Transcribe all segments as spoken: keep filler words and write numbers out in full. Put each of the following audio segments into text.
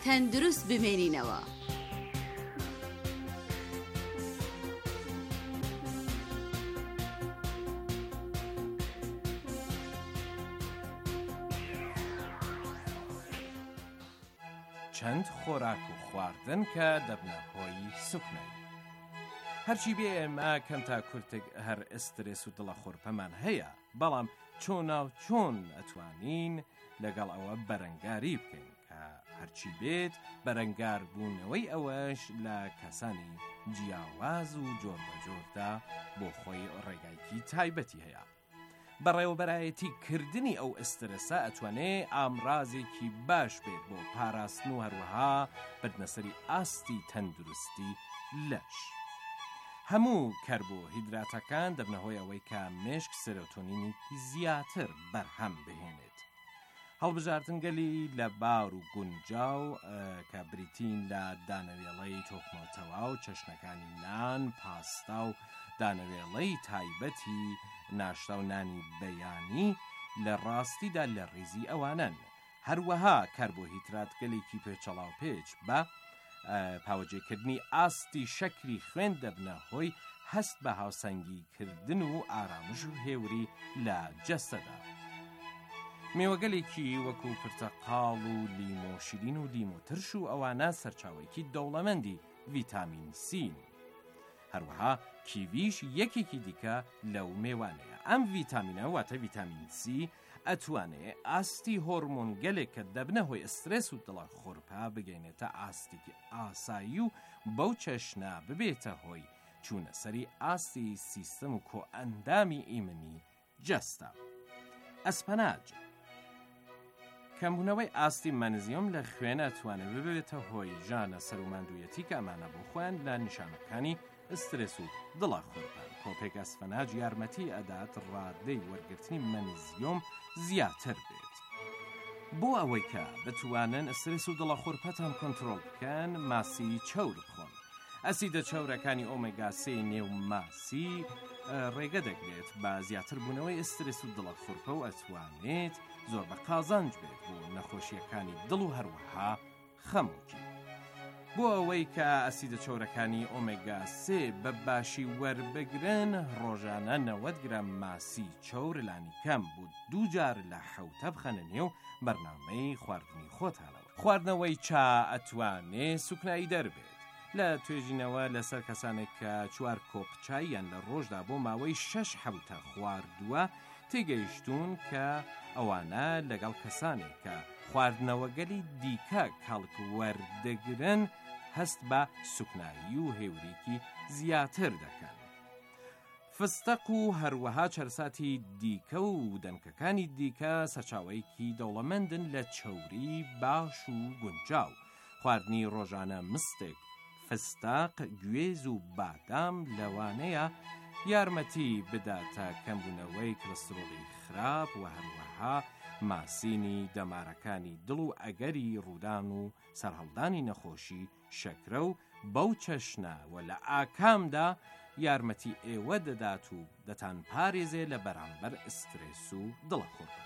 تەندروست بمێنینەوە. چەند خۆراک و خواردن کە دەبنە هۆی سوکنایی. هەرچی بێ ئێمە کەم تا کورتێک هەر ئەسترێس و دڵە خۆرپەمان هەیە، بەڵام چۆنا و چۆن ئەتوانین لەگەڵ ئەوە بەرەنگاری بکەین کە هەرچی بێت بەرەنگار بوونەوەی ئەوەش لە کەسانی جیاواز و جۆر بەجۆردا بۆ خۆی ڕێگایکی تایبەتی هەیە. بەڕێوەبەرایەتی کردنی ئەو ئەسترەسە ئەتوانێ ئامڕازێکی باش بێت بۆ پاراستن و هەروەها بردنەسەری ئاستی تەندروستی لەش. هەموو کەربۆهیدراتەکان دەبنەهۆی ئەوەی کە مێشک سێرۆتۆنینێکی زیاتر بەرهەم بهێنێت. هەڵبژاردنگەلی لە باور و گونجاو کە بریتین لە دانەوێڵەی تۆکمۆتەوا و چەشنەکانی نان، پاستا و دانەوێڵەی تایبەتی ناشتا و نانی بەیانی لە ڕاستیدا لە ڕیزی ئەوانن. هەروەها کەربۆهیدراتگەلێکی پێچەڵاو پێچ بە پاوەجێکردنی ئاستی شەکری خوێن دەبنە هۆی هەست بە هاوسەنگیکردن و ئارامش و هێوری لە جەستەدا. میوەگەلێکی وەکو پرتەقاڵ و لیمۆشیرین و لیمۆترش و ئەوانە سەرچاوێکی دەوڵەمەندی ڤیتامین سین. هەروەها کیویش یەکێکی دیکە لەو میوانەیە. ئەم ڤیتامینە واتە ڤیتامین سی ئەتوانێ ئاستی هۆرمۆن گەلێک کە دەبنە هۆی ئەسترێس و دڵە خۆرپا بگەینێتە ئاستێکی ئاسایی و بەو چەشنە ببێتە هۆی چوونە سەری ئاستی سیستەم و کۆئەندامی ئیمنی جەستە. ئەسپەناج کەمبوونەوەی ئاستی مەنزیۆم لە خوێنە ئەتوانێت ببێتە هۆی ژانە سەروماندوویەتی کە ئەمانە بۆ خۆیان لە نیشانەکانی ئەسترێس و دڵە خۆرپان. کۆپێک ئەسپەناج یارمەتی ئەدات ڕادەی وەرگرتنی مەنزیۆم زیاتر بێت. بۆ ئەوەی کە بتوانن ئەسترێس و دڵە خۆرپەتان کۆنتڕۆڵ بکەن، ماسی چەور بخۆن. ئەسیدە چەورەکانی ئۆمێگا سێ نێو ماسی ڕێگە دەگرێت بە زیاتر بوونەوەی ئەسترێس و دڵە خۆرپە و ئەتوانێت زۆر بە قازانج بێت بۆ نەخۆشیەکانی دڵ و هەروەها خەمۆکی. بۆ ئەوەی کە ئەسیدە چەورەکانی ئۆمێگا سێ بە باشی وەربگرن، ڕۆژانە نەوەت گرام ماسی چەور لانی کەم بوو دوو جار لە حەوتە بخەنە نێو بەرنامەی خواردنی خۆتانەوە. خواردنەوەی چا ئەتوانێ سوکنایی دەربێت. لە توێژینەوە لەسەر کەسانێک کە چوار کۆپ چاییان لە ڕۆژدا بۆ ماوەی شەش حەوتە خواردووە تێگەیشتون کە ئەوانە لەگەڵ کەسانێک کە خواردنەوەگەلی دیکە کەڵک وەردەگرن هەست بە سوکنایی و هێوریکی زیاتر دەکەن. فستق و هەروەها چەرساتی دیکە و دەنکەکانی دیکە سەرچاوەیەکی دەوڵەمەندن لە چەوری باش و گونجاو. خواردنی ڕۆژانە مستێک، فستاق، گوێز و بادام لەوانەیە یارمەتی بداتە کەمبوونەوەی کلسترۆڵی خراپ و هەروەها ماسینی دەمارەکانی دڵ و ئەگەری ڕوودان و سەرهەڵدانی نەخۆشی شەکرە و بەو چەشنە و لە ئاکامدا یارمەتی ئێوە دەدات و دەتان پارێزێ لە بەرامبەر ئسترێس و دڵە خۆرپە.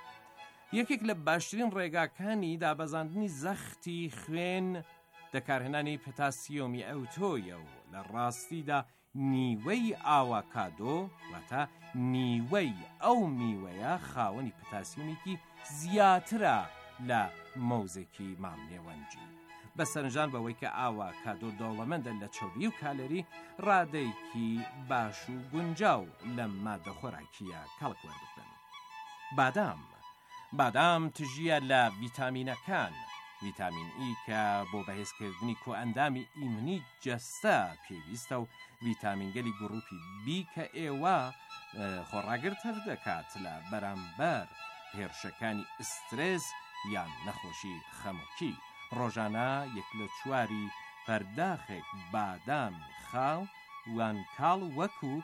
یەکێک لە باشترین ڕێگاکانی دابەزاندنی زەختی خوێن دەکارهێنانی پۆتاسیۆمی ئەوتۆیە و لە ڕاستیدا نیوەی ئاواکادۆ واتە نیوەی ئەو میوەیە خاوەنی پۆتاسیۆمێکی زیاترە لە مەوزێکی مامنێوەنجی. بە سەرنجان بەوەی کە ئاواکادۆ دەوڵەمەندە لە چەوبی و کالەری، ڕادەیەکی باش و گونجاو لە مادە خۆراکیە کەڵک وەربگرن. بادام بادام تژیە لە ڤیتامینەکان. ڤیتامین ئی کە بۆ بەهێزکردنی کۆئەندامی ئیمنی جەستە پێویستە و ڤیتامینگەلی گروپی بی کە ئێوە خۆڕاگرتر دەکات لە بەرامبەر هێرشەکانی ئسترێس یان نەخۆشی خەمۆکی. ڕۆژانە یەک لە چواری پەرداخێک بادامی خاو وان کاڵ وەکو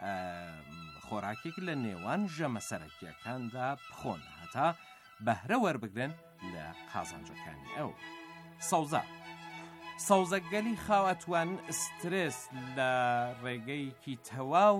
خۆراکێک لە نێوان ژەمە سەرەکیەکاندا بخۆن هەتا بەهرە وەربگرن لە قازانجەکانی ئەو. سەوزە سەوزەگەلی خاوەتوان ئسترێس لە ڕێگەیەکی تەواو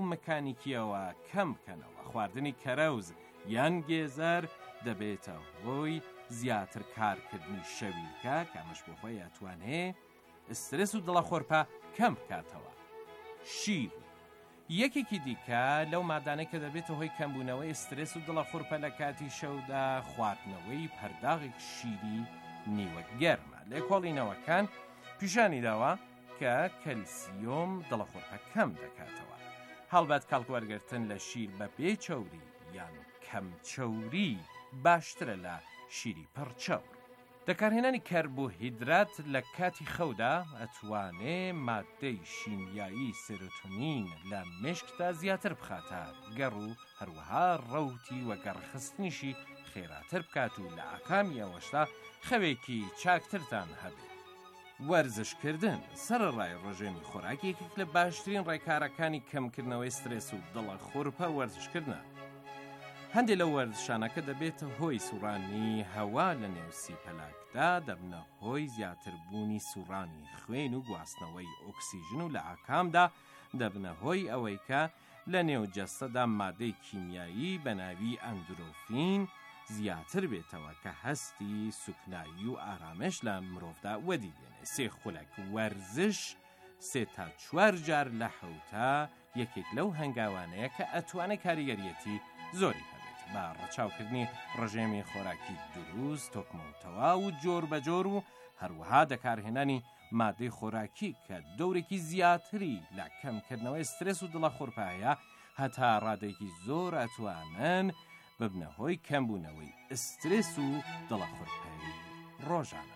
مەکانیکیەوە کەم بکەنەوە. خواردنی کەرەوز یان گێزەر دەبێتە هۆی زیاتر کارکردنی شەوی بکە کە ئەمەش بۆ خۆی ئەتوانێ ئسترس و دڵە خۆرپە کەم بکاتەوە. شیر یەکێکی دیکە لەو مادانەی کە دەبێتە هۆی کەمبوونەوەی ئسترس و دڵە خۆرپە لە کاتی شەودا خواردنەوەی پەرداغێک شیری نیوە گەرمە. لە کۆڵینەوەکان پیشانی داوە کە کەلسیۆم دڵە خۆرپە کەم دەکاتەوە. هەڵبەت کاڵکوەرگرتن لە شیر بە بێچەوری یان کەمچەوری باشترە لە شیری پڕچەور. دەکارهێنانی کەربۆهیدرات لە کاتی خەودا ئەتوانێ مادەی شیمیایی سێرۆتۆنین لە مێشکدا زیاتر بخاتە گەڕ و هەروەها ڕەوتی وەگەڕخستنیشی خێراتر بکات و لە ئاکامی ئەوەشتا خەوێکی چاکترتان هەبێت. وەرزشکردن سەرەڕای ڕێژێمی خۆراکێکێک لە باشترین ڕێکارەکانی کەمکردنەوەی سترێس و دڵە خۆرپە وەرزشکردنە. هەندێک لە وەرزشانەکە دەبێتە هۆی سوڕانی هەوا لە نێو سیپەلاکدا، دەبنە هۆی زیاتربوونی سوڕانی خوێن و گواستنەوەی ئۆکسیژن و لە ئاکامدا دەبنە هۆی ئەوەی کە لە نێو جەستەدا مادەی کیمیایی بە ناوی ئەندرۆفین زیاتر بێتەوە کە هەستی سوکنایی و ئارامش لە مرۆڤدا وەدیدێنێ. سێ خولەک وەرزش سێ تا چوار جار لە حەوتا یەکێک لەو هەنگاوانەیە کە ئەتوانێت کاریگەریەتی زۆری هەبێت بە ڕەچاوکردنی ڕژێمی خۆراکی دروست، تۆکمەوتەوا و جۆر بە جۆر و هەروەها دەکارهێنانی مادەی خۆراکی کە دەورێکی زیاتری لە کەمکردنەوەی سترێس و دڵە خۆرپایە هەتا ڕادێکی زۆر ئەتوانن ببنە هۆی کەمبوونەوەی ئسترێس و دڵە خۆرپایی ڕۆژانە.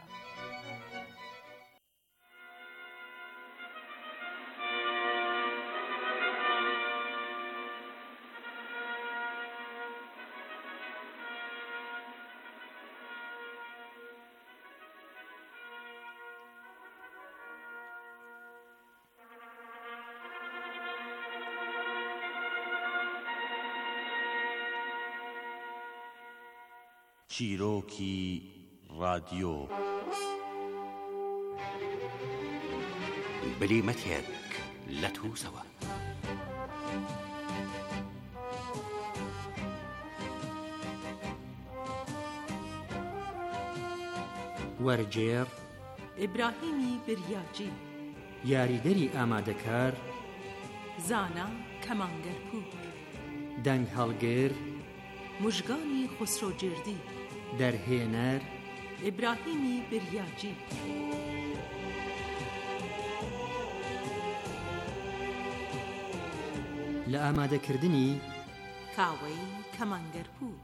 چیرۆکی رادیۆ بلیمەتێک لە تووسەوە. وەرجێڕ ئیبراهیمی بریاجی، یاریدەری ئامادەکار زانا کەمانگەرپور، دەنگ هەڵگر مژگانی خسرۆجردی، دەرهێنەر ئیبراهیمی بریاجی. لە ئامادەکردنی کاوەی کەمانگەرپور.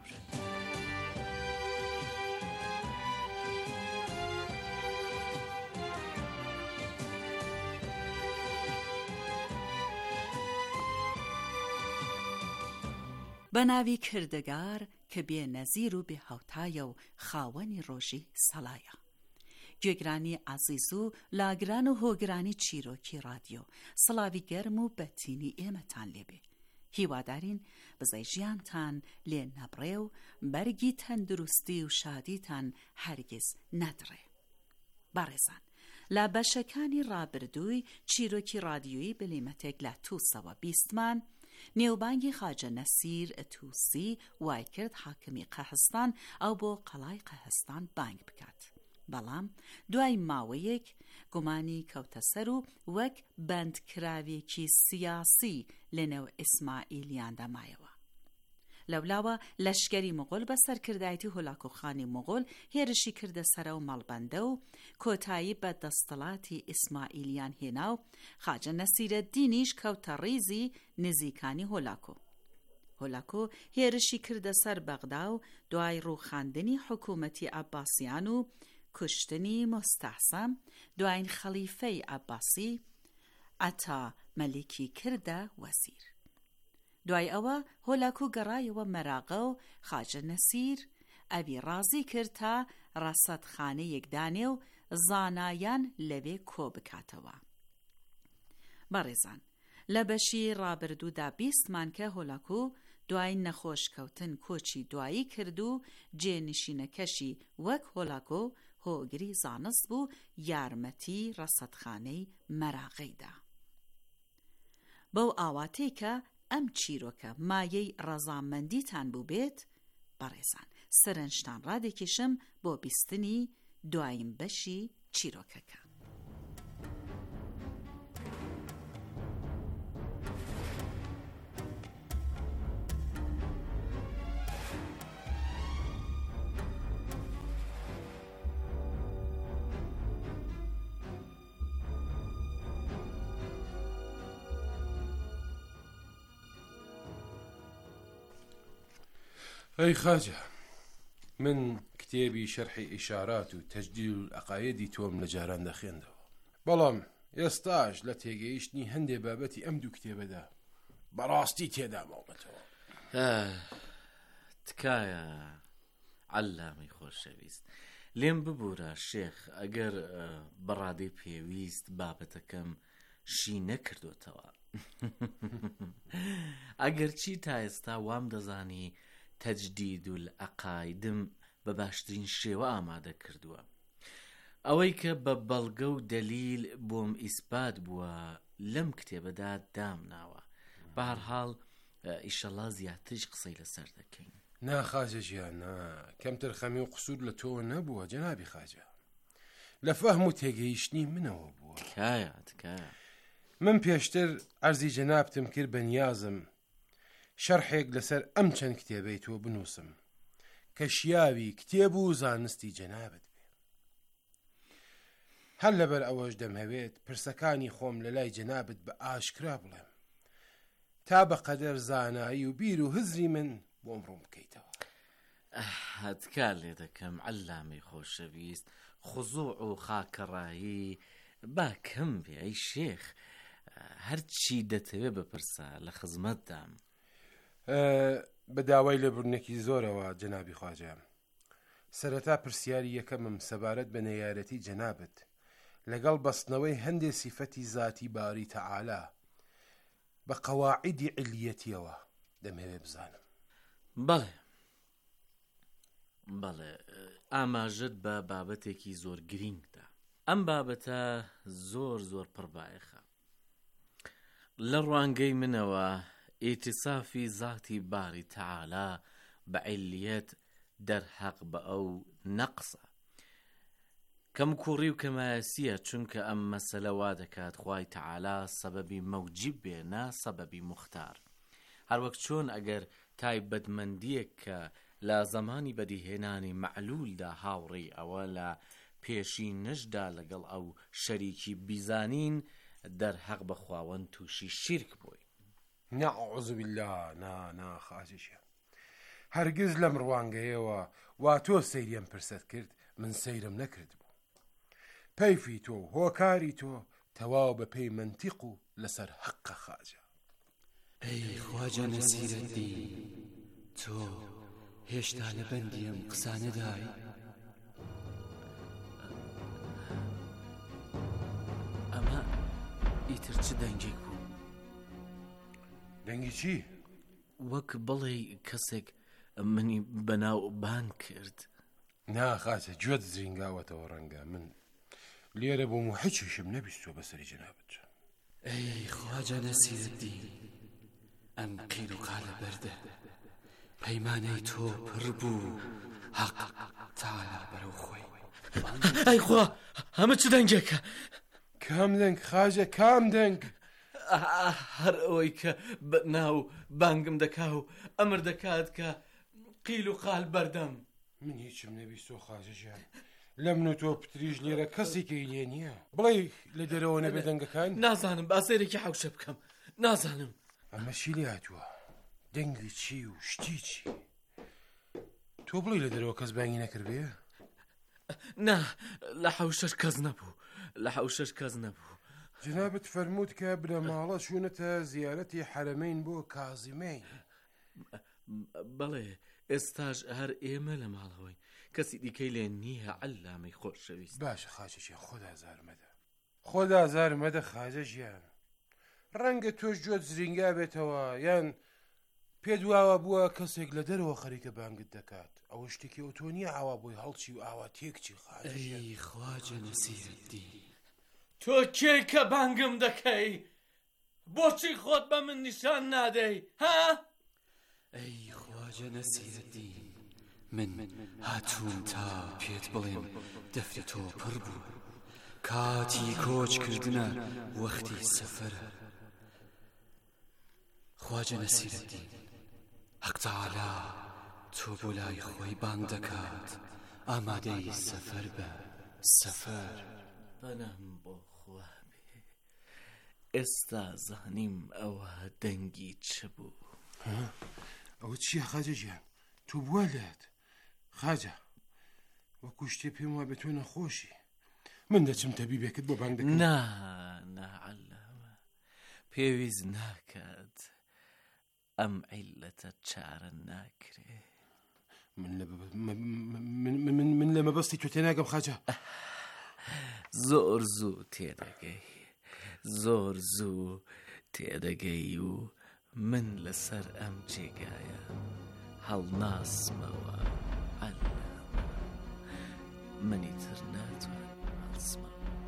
بە ناوی کردگار کە بێ نەزیر و بێ هەوتایە و خاوەنی ڕۆژی سەلایە. گوێگرانی عەزیز و لاگران و هۆگرانی چیرۆکی رادیۆ، سڵاوی گەرم و بەتینی ئێمەتان لێبێ. هیوادارین بزەی ژیانتان لێ نەبڕێ و بەرگی تەندروستی و شادیتان هەرگیز نەدڕێ. بەڕێزان، لە بەشەکانی ڕابردووی چیرۆکی رادیۆیی بلیمەتێک لە تووسەوە بیستمان نێوبانگی خاجە نەسیر تووسی وای کرد حاکمی قەهستان ئەو بۆ قەڵای قەهستان بانگ بکات. بەڵام دوای ماوەیەک گومانی کەوتە سەر و وەک بەندکراوێکی سیاسی لەنێو ئیسماعیلیاندا مایەوە. لەولاوە لەشکری مۆغۆل بە سەرکردایەتی هولاکوخانی مۆغۆل هێرشی کردە سەرە و مەڵبەندە و کۆتایی بە دەستەڵاتی ئیسماعیلیان هێنا و خاجە نەسیرە دینیش کەوتە ڕیزی نزیکانی هۆلاکۆ. هۆلاکۆ هێرشی کردە سەر بەغدا و دوای ڕووخاندنی حکوومەتی عەباسیان و کوشتنی مۆستەحسەم دوایین خەلیفەی عەباسی ئەتا مەلیکی کردە وەزیر. دوای ئەوە هۆلاکۆ گەڕایەوە مەراغە و خاجە نەسیر ئەوی ڕازی کرد تا ڕەسەدخانەیەک دانێ و زانایان لەوێ کۆ بکاتەوە. بەڕێزان، لە بەشی ڕابردوودا بیستمان کە هۆلاکۆ دوای نەخۆشکەوتن کۆچی دوایی کرد و جێنشینەکەشی وەک هۆلاکۆ هۆگری زانست بوو یارمەتی ڕەسەدخانەی مەراغەیدا. بەو ئاواتەی کە ئەم چیرۆکە مایەی ڕەزامەندیتان بوو بێت، بەڕێزان سەرنجتان ڕادێکێشم بۆ بیستنی دوایین بەشی چیرۆکەکە. ئەی خاجە، من کتێبی شەرحی ئیشارات و تەجدید العەقایدی تۆم لە جاران دەخوێندەوە، بەڵام ئێستاش لە تێگەیشتنی هەندێک بابەتی ئەم دوو کتێبەدا بەڕاستی تێدا ماوەتەوە. تکایە عەلامی خۆشەویست، لێم ببوورە شێخ، ئەگەر بەڕادەی پێویست بابەتەکەم شی نەکردوتەوە. ئەگەر چی تا ئێستا وام دەزانی تەجدید العەقایدم بە باشترین شێوە ئامادە کردووە، ئەوەی کە بە بەڵگە و دەلیل بۆم ئیسپات بووە لەم کتێبەدا دامناوە. بە هەرحاڵ ئیشەڵا زیاترش قسەی لەسەر دەکەین. نا خاجە ژیان، نا کەمتر خەمی و قسوور لە تۆ نەبووە جەنابی خاجە، لە فەهم و تێگەیشتنی منەوە بووە. تکایە تکایە من پێشتر عەرزی جەنابتم کرد بە نیازم شەرحێک لەسەر ئەم چەند کتێبەی تۆ بنووسم کە شیاوی کتێب و زانستی جەنابت بێ. هەر لەبەر ئەوەش دەمهەوێت پرسەکانی خۆم لە لای جەنابت بە ئاشکرا بڵێم تا بەقەدەر زانایی و بیر و هزری من بۆم ڕوون بکەیتەوە. هەتکار لێ دەکەم عەلامی خۆشەویست، خوزوع و خاکەڕایی با کەم بێ. ئەی شێخ، هەرچی دەتەوێ بپرسە لە خزمەتدام. بە داوای لێبوورنێکی زۆرەوە جەنابی خواجە، سەرەتا پرسیاری یەکەمم سەبارەت بە نەیارەتی جەنابت لەگەڵ بەستنەوەی هەندێک سیفەتی ذاتی باری تەعالا بە قەواعیدی علیەتیەوە دەمەوێت بزانم. بەڵێ بەڵێ، ئاماژت بە بابەتێکی زۆر گرینگدا. ئەم بابەتە زۆر زۆر پڕبایەخە. لە ڕوانگەی منەوە ئیتیسافی ذاتی باری تەعالا بە علیەت دەرحەق بە ئەو نەقسە. کەم کوڕی و کەمایەسیە، چونکە ئەم مەسەلە وا دەکات خوای تەعالا سەبەبی مەوجیب بێنە سەبەبی مختار. هەروەک چۆن ئەگەر تایبەتمەندیەک کە لە زەمانی بەدیهێنانی مەعلولدا هاوڕێی ئەوە لە پێشی نەشدا لەگەڵ ئەو شەریکی بیزانین دەرحەق بە خواوەند تووشی شیرک بووی. نەعوذ بالله، نا نا خاجەشە، هەرگیز لەم ڕوانگەیەوە وا تۆ سەیریم پرسەت کرد من سەیرم نەکرد بوو. پەیفی تۆ هۆکاری تۆ تەواو بە پێی منتیق و لەسەر حەقە خاجە. ئەی خواجە نەسیرەدین، تۆ هێشتا لە بەندی ئەم قسانەدای؟ ئەمە ئیتر چ دەنگێک بوو؟ دەنگی چی؟ وەک بڵێ کەسێک منی بەناو بان کرد. نا خاجە، گوێت زرینگاوەتەوە ڕەنگە من لێرە بۆم و هیچیشم نەبیستوە بەسەری جەنابەت. ئەی خواجە نەسیرەدین، ئەم قیل و قالە بەردە پەیمانەی تۆ پڕ بوو حەق تەعالا بەرەو خۆی. ئەی خوا، ئەمە چ دەنگێکە؟ کام دەنگ خاجە، کام دەنگ؟ هەر ئەوەی کە ناو بانگم دەکا و ئەمر دەکات کە قیل و قال بەردەم. من هیچم نەبیستۆ خاجەژیان، لە من و تۆ پتریش لێرە کەسێکی لێ نییە. بڵێ لە دەرەوە نەبێ دەنگەکان؟ نازانم، باسێرێکی حەوشە بکەم، نازانم. ئەمە چی لێ هاتووە؟ دەنگی چی و شتی چی؟ تۆ بڵێ لە دەرەوە کەس بانگی نەکردێ؟ نا، لە حەوشەش کەس نەبوو، لە حەوشەش کەس نەبوو. جنابت فەرمووت کە برەماڵە چوونەتە زیارەتی حەرەمەین بۆ کازیمەین. بەڵێ، ئێستاش هەر ئێمە لە ماڵەوەی، کەسی دیکەی لێ نییە عەلامی خۆشەویست. باشە خاجەژیان، خۆدا زارمەدە، خۆدا زارمەدە خاجەژیان. ڕەنگە تۆش جۆت زرینگا بێتەوە، یان پێ دواوە بووە کەسێک لە دەرەوە خەریکە بانگت دەکات. ئەوە شتێکی ئەو تۆ نییە ئاوا بۆی هەڵچی و ئاوا تێکچی خاجەژیان. ئەی خواجە نەسیرەدین، تۆ کێ کە بانگم دەکەی؟ بۆچی خۆت بە من نیشان نادەی؟ ها؟ ئەی خواجە نەسیرەدین، من هاتووم تا پێت بڵێم دەفری تۆ پڕ بوو کاتی کۆچکردنە وەختی سەفەرە خواجە نەسیرەدین حەق تەعالا تۆ بۆ لای خۆی بانگ دەکات ئامادەی سەفەر بە سەفەر بەنام بۆ خوا بێ ئێستا زانیم ئەوە دەنگی چ بوو ئەوە چییە خاجە گیان تو بووە لێت خاجە وەکو شتێ پێم وا بێ تۆ نەخۆشی من دەچم تەبیبێکت بۆ بانگ دەکەم نا نەعەلەمە پێویست ناکات ئەم عیلەتە چارە ناکرێ من لە مەبەستی تۆ تێناگەم خاجە زۆر زوو تێدەگەی زۆر زوو تێدەگەی و من لەسەر ئەم جێگایە هەڵناسمەوە عەلەمە منی تر ناتوان هەڵسمەوە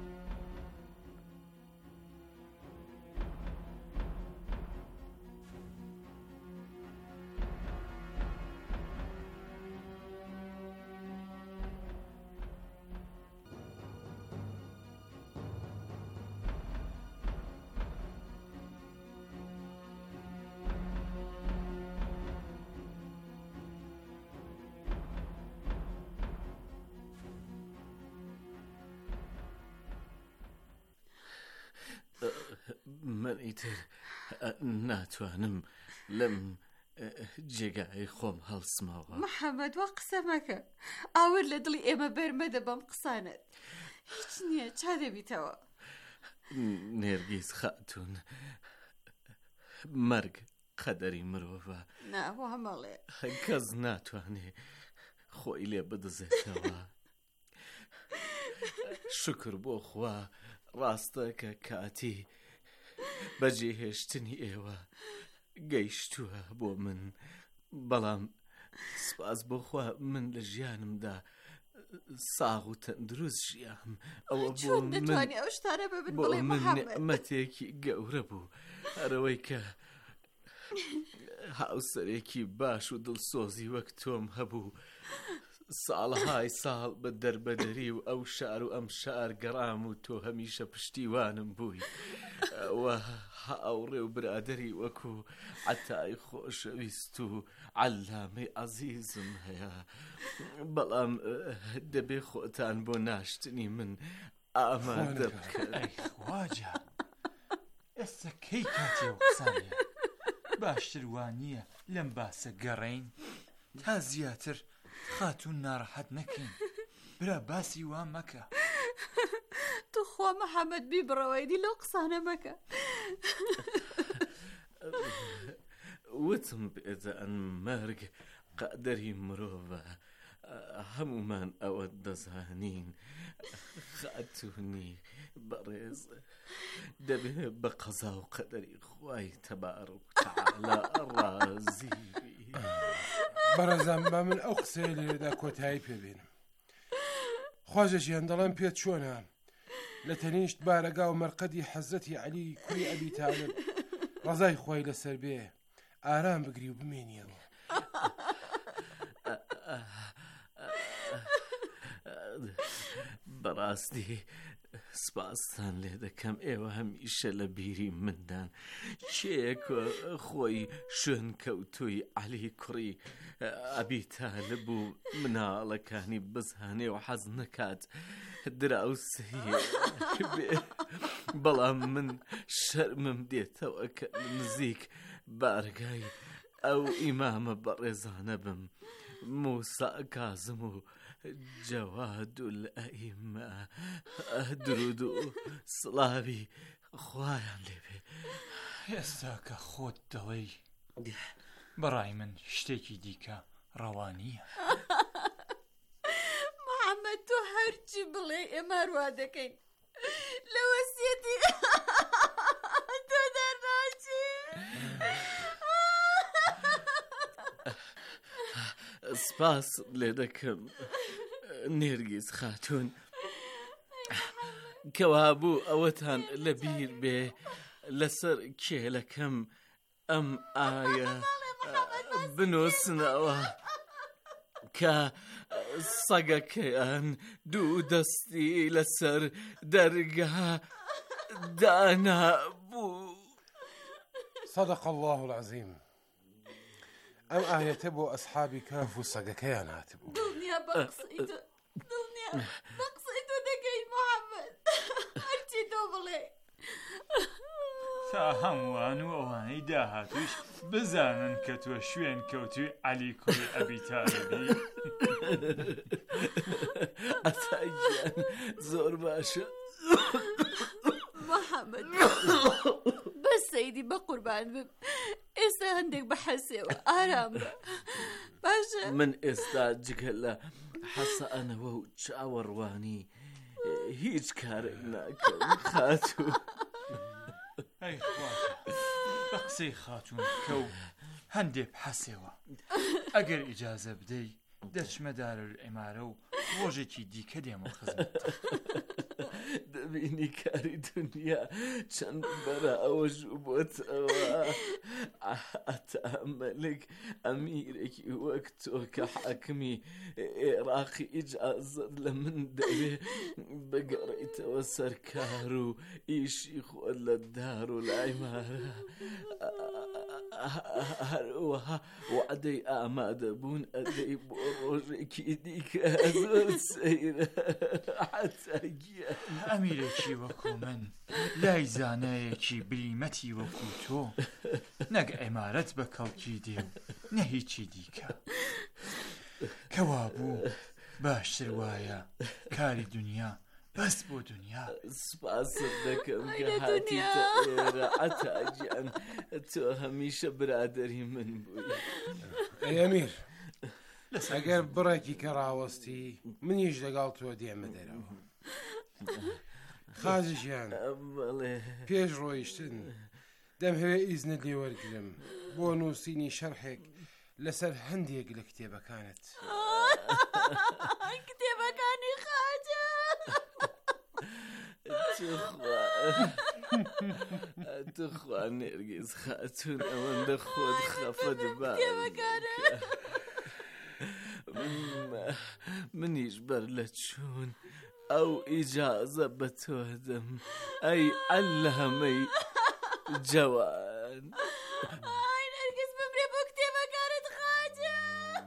من ئیتر ناتوانم لەم جێگای خۆم هەڵسمەوە محەممەد وا قسە مەکە ئاور لە دڵی ئێمە بەرمەدە بەم قسانت هیچ نییە چا دەبیتەوە نێرگیز خاتون مەرگ قەدەری مرۆڤە ناوە هەمەڵێ کەس ناتوانێ خۆی لێ بدزێتەوە شکر بۆ خوا ڕاستە کە کاتی بەجێهێشتنی ئێوە گەیشتووە بۆ من بەڵام سپاس بۆ خوا من لە ژیانمدا ساغ و تەندروست ژیام ئەوە بۆ من بۆ من نعمەتێکی گەورە بوو هەرەوەی کە هاوسەرێکی باش و دڵسۆزی وەک تۆم هەبوو ساڵهای ساڵ بە دەربەدەری و ئەو شار و ئەم شار گەڕام و تۆ هەمیشە پشتیوانم بووی ئەوە هاوڕێ و برادەری وەکو عەتای خۆشەویست و عەلامەی عەزیزم هەیە بەڵام دەبێ خۆتان بۆ ناشتنی من ئامادە بکەن ئەی خواجە ئێستا کەی کاتێ و قسانێ باشتر وانییە لەم باسە گەڕین تا زیاتر خاتون ناڕەحەت نەکەین برا باسی وا مەکە تو خوا محەممەد بیبڕەوەیدی لەو قسانە مەکە وتم بێدەن مەرگ قەدەری مرۆڤە هەمومان ئەوە دەزانین خاتونی بەڕێز دەبێ بە قەزا و قەدەری خوای تەبارەک و تەعالا ڕازی بەڕێزان با من ئەو قسەی لێرەدا کۆتایی پێبێنم خواجە ژیان دەڵێن پێت چۆنە لە تەنیشت بارەگا و مەرقەدی حەزرەتی عەلی کوڕی ئەبی تالب ڕەزای خوای لەسەر بێ ئارام بگری و بمێنیەوە بەڕاستی سپاسان لێ دەکەم ئێوە هەمیشە لە بیری مندان کێک خۆی شوێن کەوتووی عەلی کوڕی ئەبی تالب و مناڵەکانی بزانێ و حەز نەکات دراوسەی بەڵام من شەرمم دێتەوە کە نزیک بارگای ئەو ئیمامە بەڕێزانە بم موسا کازم و جەواد الئەئیمە درود و سڵاوی خوایان لێبێ ئێستا کە خۆت دەڵێی بەڕای من شتێکی دیکە ڕەوانییە محەممەد تۆ هەرچی بڵێ ئێمە ڕوا دەکەین لە وەسیەتی تۆ دەرناچی سپاس لێ دەکەم نێرگیز خاتون کەوا بوو ئەوەتان لەبیر بێ لەسەر کێلەکەم ئەم ئایە بنووسنەوە کە سەگەکەیان دوو دەستی لەسەر دەرگا دانا بوو. صدق الله العظيم. ئەم ئاەتە بۆ ئەسحابی کاف و سەگەکەیان هاتبوو. دڵنیا بەقسەی تۆ دڵنیا بەقسەی تۆ دەکەی محەممەد، هەرچی تۆ بڵێ تا هەمووان و ئەوانەی داهاتوش بزانن کە تۆ شوێن کەوتوی عەلی کوڕی ئەبی تاڵیبی. ئەتاگیان زۆر باشە محەممەد، بەس سەیدی بە قوربان بم، ئێستا هەندێک بەحەسێەوە ئارام بە باشە. من ئێستا جگە لە حەسەنەوە و چاوەڕوانی هیچ کارێک ناکەم خاتوو. ئەی خواجە، بە قسەی خاتوون کە و هەندێک حەسێەوە، ئەگەر ئیجازە بدەی دەچمە دارالعیمارە و ڕۆژێکی دیکە دێمە خزمەت. دەبینی کاری دنیا چەند بەراوەژ بۆتەوە. ئەتەمەلک ئەمیرێکی وەک تۆ کە حاکمی عێراقی ئیجازەت لە من دەوێ بگەڕێیتەوە سەرکار و ئیشی خۆت لە دار و لایمارە. هەروەها وعدەی ئامادەبوون ئەدەی بۆ ڕۆژێکی دیکە زۆر سەیرە. حەتاگیە ئەمیرێکی وەکو من لای زانایەکی بریمەتی وەکو تۆ نەک عیمارەت بە کەڵکی دێ و نە هیچی دیکە. کەوا بوو باشتر وایە کاری دنیا بەس بۆ دنیا. سپاست دەکەم کە هاتیتە ئێرە ئەتاگیان، تۆ هەمیشە برادەری من بووی. ئەی ئەمیر، ئەگەر بڕێکی کە ڕاوەستی منیش لەگەڵ تۆ دێمە دەرەوە. خاجژیان، پێش ڕۆیشتن دەمهەوێ ئیزنت لێ وەرگرم بۆ نووسینی شەرحێک لەسەر هەندێک لە کتێبەکانت. کتێبەکانی خاجە تخوا نێرگیز خاتون ئەوەندە خۆت خەفەت بە منیش بەر لە چوون ئەو ئیجازە بە تۆ دەم. ئەی عەلەمەی جەوان، ئای نەرگیز بمرێ بۆ کتێبەکانت خاجە.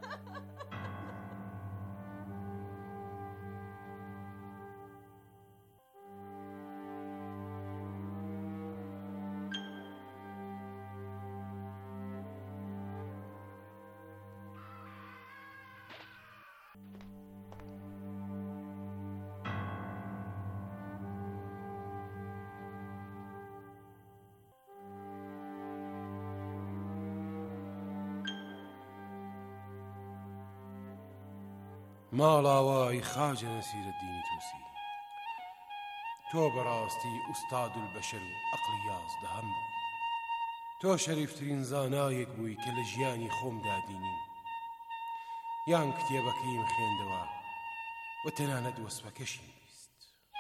ماڵاوای خاجە نەسیرەددینی تووسی، تۆ بەڕاستی ئوستاد البەشەر و ئەقلیاز دەهەم بوو. تۆ شەریفترین زانایەک بووی کە لە ژیانی خۆمدا دینیم، یان کتێبەکەیم خوێندەوە و تەنانەت وەسفەکەشی بیست.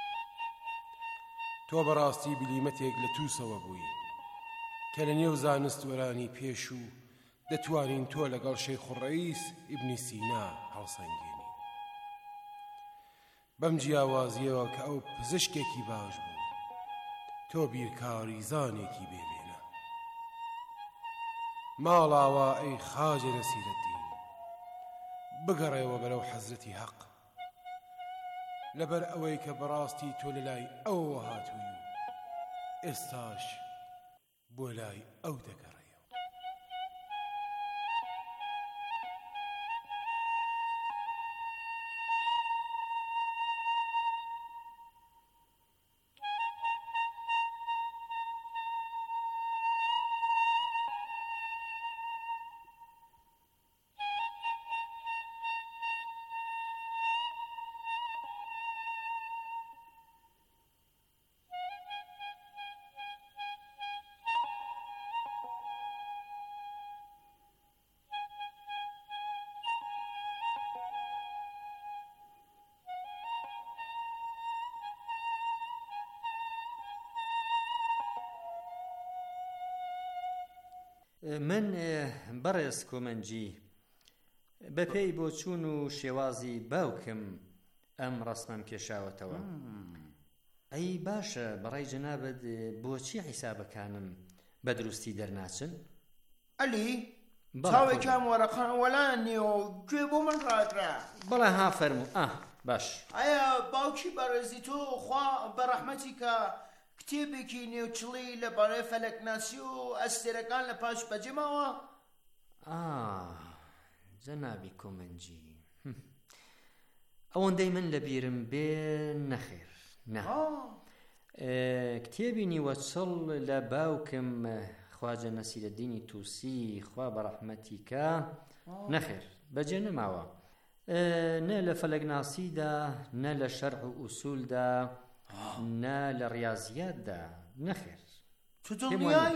تۆ بەڕاستی بلیمەتێک لە تووسەوە بووی کە لە نێو زانستوەرانی پێش و دەتوانین تۆ لەگەڵ شەیخ الڕەئیس ئیبنی سینا هەڵسەنگێنی. بەم جیاوازیەوە کە ئەو پزیشکێکی باش بوو، تۆ بیرکاری زانێکی بێبێنە. ماڵاوە ئەی خاجە نەسیرەددین، بگەڕێەوە بەرەو حەزرەتی حەق، لەبەر ئەوەی کە بەڕاستی تۆ لە لای ئەوەوە هاتووی و ئێستاش بۆ لای ئەو دەگەڕێ. من بەڕێز کۆمەنجی بەپێی بۆ چوون و شێوازی باوکم ئەم ڕسمم کێشاوەتەوە. ئەی باشە بەڕای جەنابەت بۆچی حیسابەکانم بە دروستی دەرناچن؟ ئەلی چاوێکیان وەرەقان وەلان نیە و گوێ بۆ من ڕادرا. بەڵێ ها فەرموو. ئا باش. ئایا باوکی بەڕێزی تۆ خوا بەڕەحمەتی کە کتێبێکی نێوچڵی لەبارەی فەلەکناسی و ئەستێرەکان لە پاش بەجێماوە؟ ئا جەنابی کۆمەنجی ئەوەندەی من لە بیرم بێ نەخێر نە. کتێبی نیوەچڵ لە باوکم خواجە نەسیرەدینی تووسی خوا بەڕەحمەتی کە نەخێر بەجێ نەماوە، نە لە فەلەکناسیدا نە لە شەرع و ئوسولدا نە لە ڕیاضیاتدا نەخێر. تۆ دڵنیای؟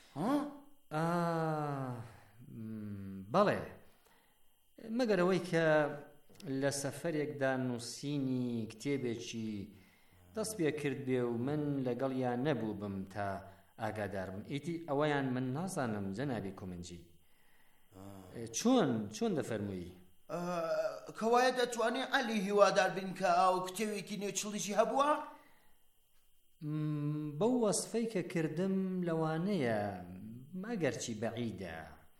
بەڵێ مەگەر ئەوەی کە لە سەفەرێکدا نووسینی کتێبێکی دەست پێ کرد بێ و من لەگەڵیان نەبوو بم تا ئاگادار بم. ئیتی ئەوەیان من نازانم جەنابی کۆمەنجی. چۆن چۆن دەفەرمووی؟ کەوایە دەتوانێت ئەلی هیوادار بین کە ئەو کتێوێکی نێوچڵیشی هەبووە؟ بەو وەسفەی کە کردم لەوانەیە مەگەرچی بەعیدە،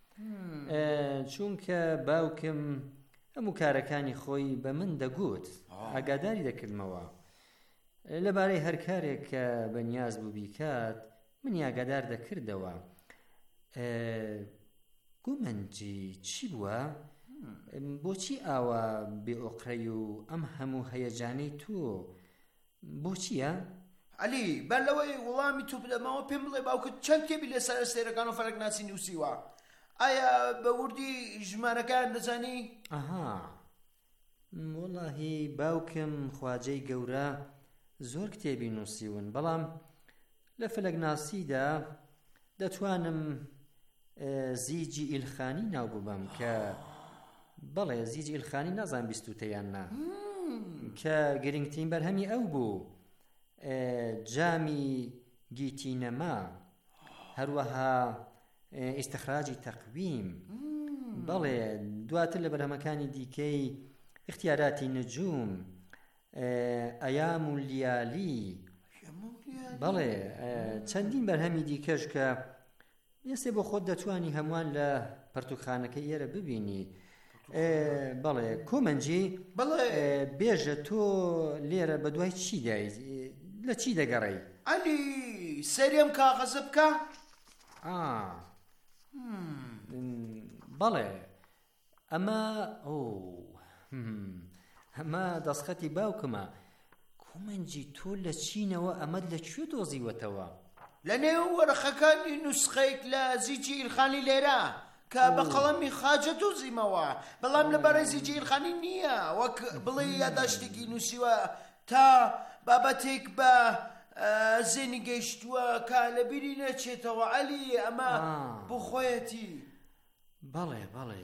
چونکە باوکم هەموو کارەکانی خۆی بە من دەگوت، ئاگاداری دەکردمەوە لەبارەی هەر کارێک کە بەنیاز بوو بیکات منی ئاگادار دەکردەوە. گومەنجی چی بووە؟ بۆچی ئاوا بێئۆقرەی و ئەم هەموو هەیەجانەی تۆ بۆچییە؟ ئەلی بەر لەوەی وەڵامی تۆ بدەمەوە پێم بڵێ باوکت چەند کتێبی لەسەر ئەستێرەکان و فەلەکناسی نووسیوە؟ ئایا بە وردی ژمارەکان دەزانی؟ ئەها وەڵاهی باوکم خواجەی گەورە زۆر کتێبی نووسیون، بەڵام لە فەلەکناسیدا دەتوانم زیجی ئیلخانی ناو ببەم کە بەڵێ زیجی ئیلخانی نازان بیستوتەیان نا کە گرنگترین بەرهەمی ئەو بوو، جامی گیتینەما، هەروەها ئیستخراجی تەقویم. بەڵێ دواتر لە بەرهەمەکانی دیکەی اختیاراتی نجوم، ئەیام و لیالی، بەڵێ چەندین بەرهەمی دیکەش کە یەسێ بۆ خۆت دەتوانی هەمووان لە پەرتوخانەکەی ئێرە ببینی. بەڵێ کۆمەنجی بێژە تۆ لێرە بە دوای چی دای لە چی دەگەڕی؟ ئەلی سەرێم کاغەزە بکە؟ بەڵێ ئەمە ئەو ئەمە دەستخەتی باوکمە. کۆمەنجی تۆ لە چینەوە ئەمەد لەکوێ دۆزیوەتەوە؟ لە نێو وەرەخەکانی نوسخەیەک لە زیجی ئیلخانی لێرە کە بە قەڵەمی خاجە دۆزیمەوە، بەڵام لەبارەی زیجی ئیلخانی نییە وەک بڵێ یادداشتێکی نووسیوە تا بابەتێک بە زێنی گەیشتووە کە لە بیری نەچێتەوە. ئەلی ئەمە بۆ خۆیەتی. بەڵێ بەڵێ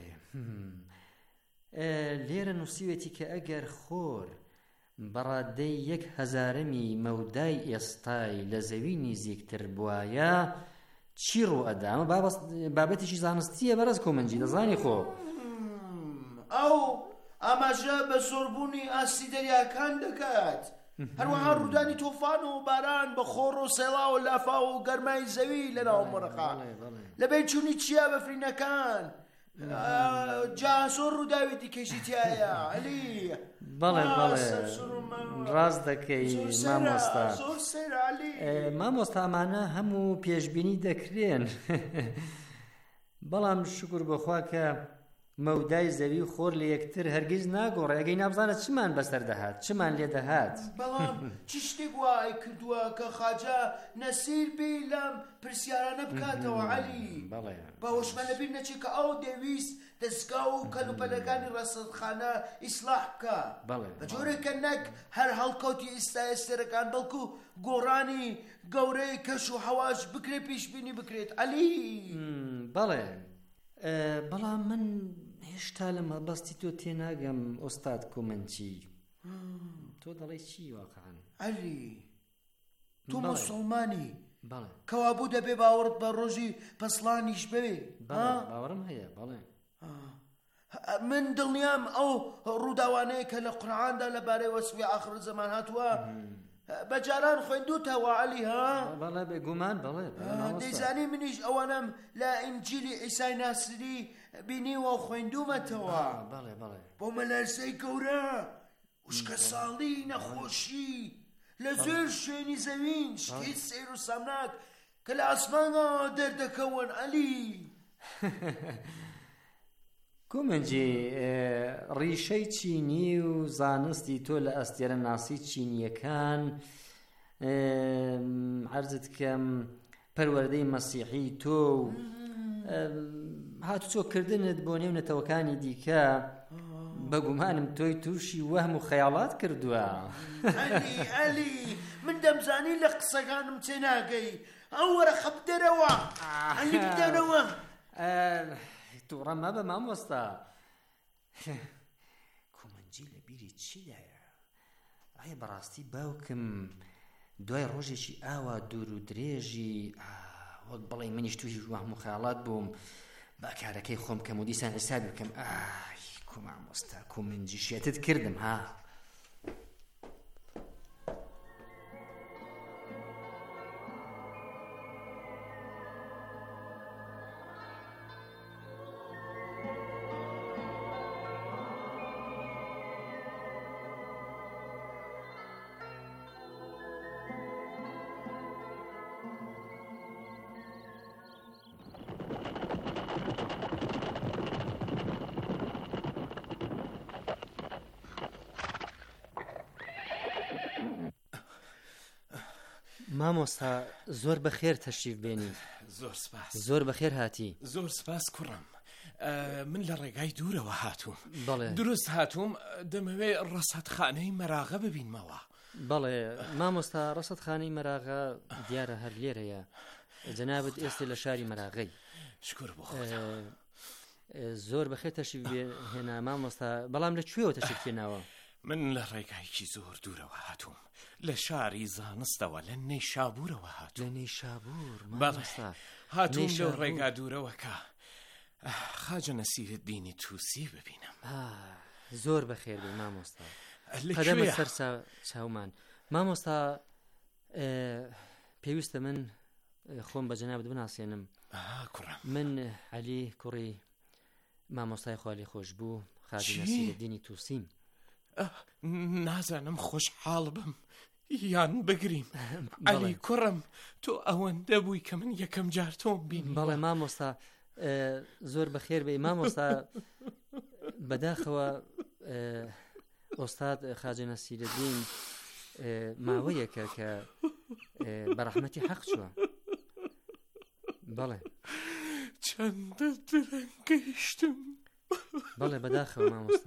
لێرە نووسیوێتی کە ئەگەر خۆر بەڕادەی یەک هەزارەمی مەودای ئێستای لە زەوی نزیکتر بوایە چی ڕوو ئەدا؟ ئەمە بابەتێکی زانستیە بەڕێز کۆمەنجی دەزانی خۆ. ئەو ئاماژە بە زۆربوونی ئاستی دەریاکان دەکات، هەروەها ڕوودانی تۆفان و باران بە خۆڕ و سێڵا و لافا و گەرمای زەوی لەناو مەڕەقا لەبێ چوونی چیا بەفرینەکان جا زۆر ڕووداوی دیکەشی تایە. ئەلی بەڵێ بەڵێ ڕاست دەکەی مامۆستا. مامۆستا ئەمانە هەموو پێشبینی دەکرێن، بەڵام شکر بەخوا کە مەودای زەوی و خۆر لە یەکتر هەرگیز ناگۆڕێ، ئەگەی نابزانە چمان بەسەر دەهات چمان لێ دەهات. بەڵام چی شتێک وای کردووە کە خاجە نەسیر بێ لەم پرسیارانە بکاتەوە؟ عەلی بە هۆشمە لەبیر نەچێت کە ئەو دەویست دەستگا و کەلوپەلەکانی ڕەسەدخانە ئیسلاح بکە بە جۆرێکە نەک هەر هەڵکەوتی ئێستا ئێستێرەکان بەڵکو گۆڕانی گەورەی کەش و هەواش بکرێ پێشبینی بکرێت. عەلی بەڵێ بەڵام من هێشتا لە مەبەستی تۆ تێناگەم ئۆستاد کۆمەنجی. تۆ دەڵێ چی واقعان؟ ئەلی تۆ مۆسڵمانی بەڵێ کەوابوو دەبێ باوەڕت بە ڕۆژی پەسڵانیش بێ؟ باوەڕم هەیە. بەڵێ من دڵنیام ئەو ڕووداوانەیە کە لە قورعاندا لەبارەی وەسفی ئاخر زەمان هاتووە بەجاران خوێندووتەوە عەلی ها؟ بەڵێ بێگومان بەڵێ دەیزانی منیش ئەوانم لە ئینجیلی عیسای ناسری بینیوە خوێندوومەتەوە. بەڵێ بەڵێ بۆ مەلەرزەی گەورە وشکە ساڵی نەخۆشی لە زۆر شوێنی زەوین شتی سیر و سامناک کە لە ئاسمانە دەردەکەون عەلی. کومنجی ڕیشەی چینی و زانستی تۆ لە ئەستێرە ناسی چینیەکان عەرزت کەم پەروەردەی مەسیحی تۆ هاتوچۆکردنت بۆ نێو نەتەوەکانی دیکە بەگومانم تۆی تووشی وەهم و خەیاڵات کردووە. عەلی عەلی من دەمزانی لە قسەکانم چێ ناگەی ئەو وەرە خەب دەرەوە عەلی بدەرەوە. تووڕە مەبە مامۆستا کومەنجی لە بیری چیدایە؟ ئایا بەڕاستی باوکم دوای ڕۆژێکی ئاوا دوور و درێژی وەک بڵێ منیش تووشی وەهم و خەیاڵات بووم با کارەکەی خۆم کەم و دیسان حسابی بکەم. ئای کو مامۆستا کومەنجی شێتت کردم ها. مامۆستا زۆر بەخێر تەشریف بێنی. زۆر سپاس. زۆر بەخێر هاتی. زۆر سپاس کوڕم. من لە ڕێگای دوورەوە هاتووم. بەڵێ دروست هاتووم دەمەوێ ڕەسەدخانەی مەراغە ببینمەوە. بەڵێ مامۆستا ڕەسەدخانەی مەراغە دیارە هەر لێرەیە. جەنابەت ئێستا لە شاری مەراغەی. شکر بۆ خۆتە. زۆر بەخێر تەشریف هێنا مامۆستا. بەڵام لەکوێوە تەشریف هێناوە؟ من لە ڕێگایکی زۆر دوورەوە هاتووم. لە شاری زانستەوە لە نەیشابوورەوە هاتووم. لە نەیشابوور بەڵێ هاتووم لەو ڕێگا دوورەوە کە خواجە نەسیرەدینی تووسی ببینم. زۆر بەخێر بێ مامۆستا. قەدەمە سەر چاومان. مامۆستا پێویستە من خۆم بە جەنابەت بناسێنم. من عەلی کوڕی مامۆستای خوالی خۆش بوو خواجە نەسیرەدینی تووسیم. نازانم خۆشحاڵ بم یان بگریم. عەلی کوڕم تۆ ئەوەندە بووی کە من یەکەم جار تۆم بینی. بەڵێ مامۆستا زۆر بەخێر بێ مامۆستا. بەداخەوە ئۆستاد خواجە نەسیرەدین ماوەیەکە کە بەڕەحمەتی حەق چووە. بەڵێ چەندە درەنگەیشتم. بەڵێ بەداخەوە مامۆستا.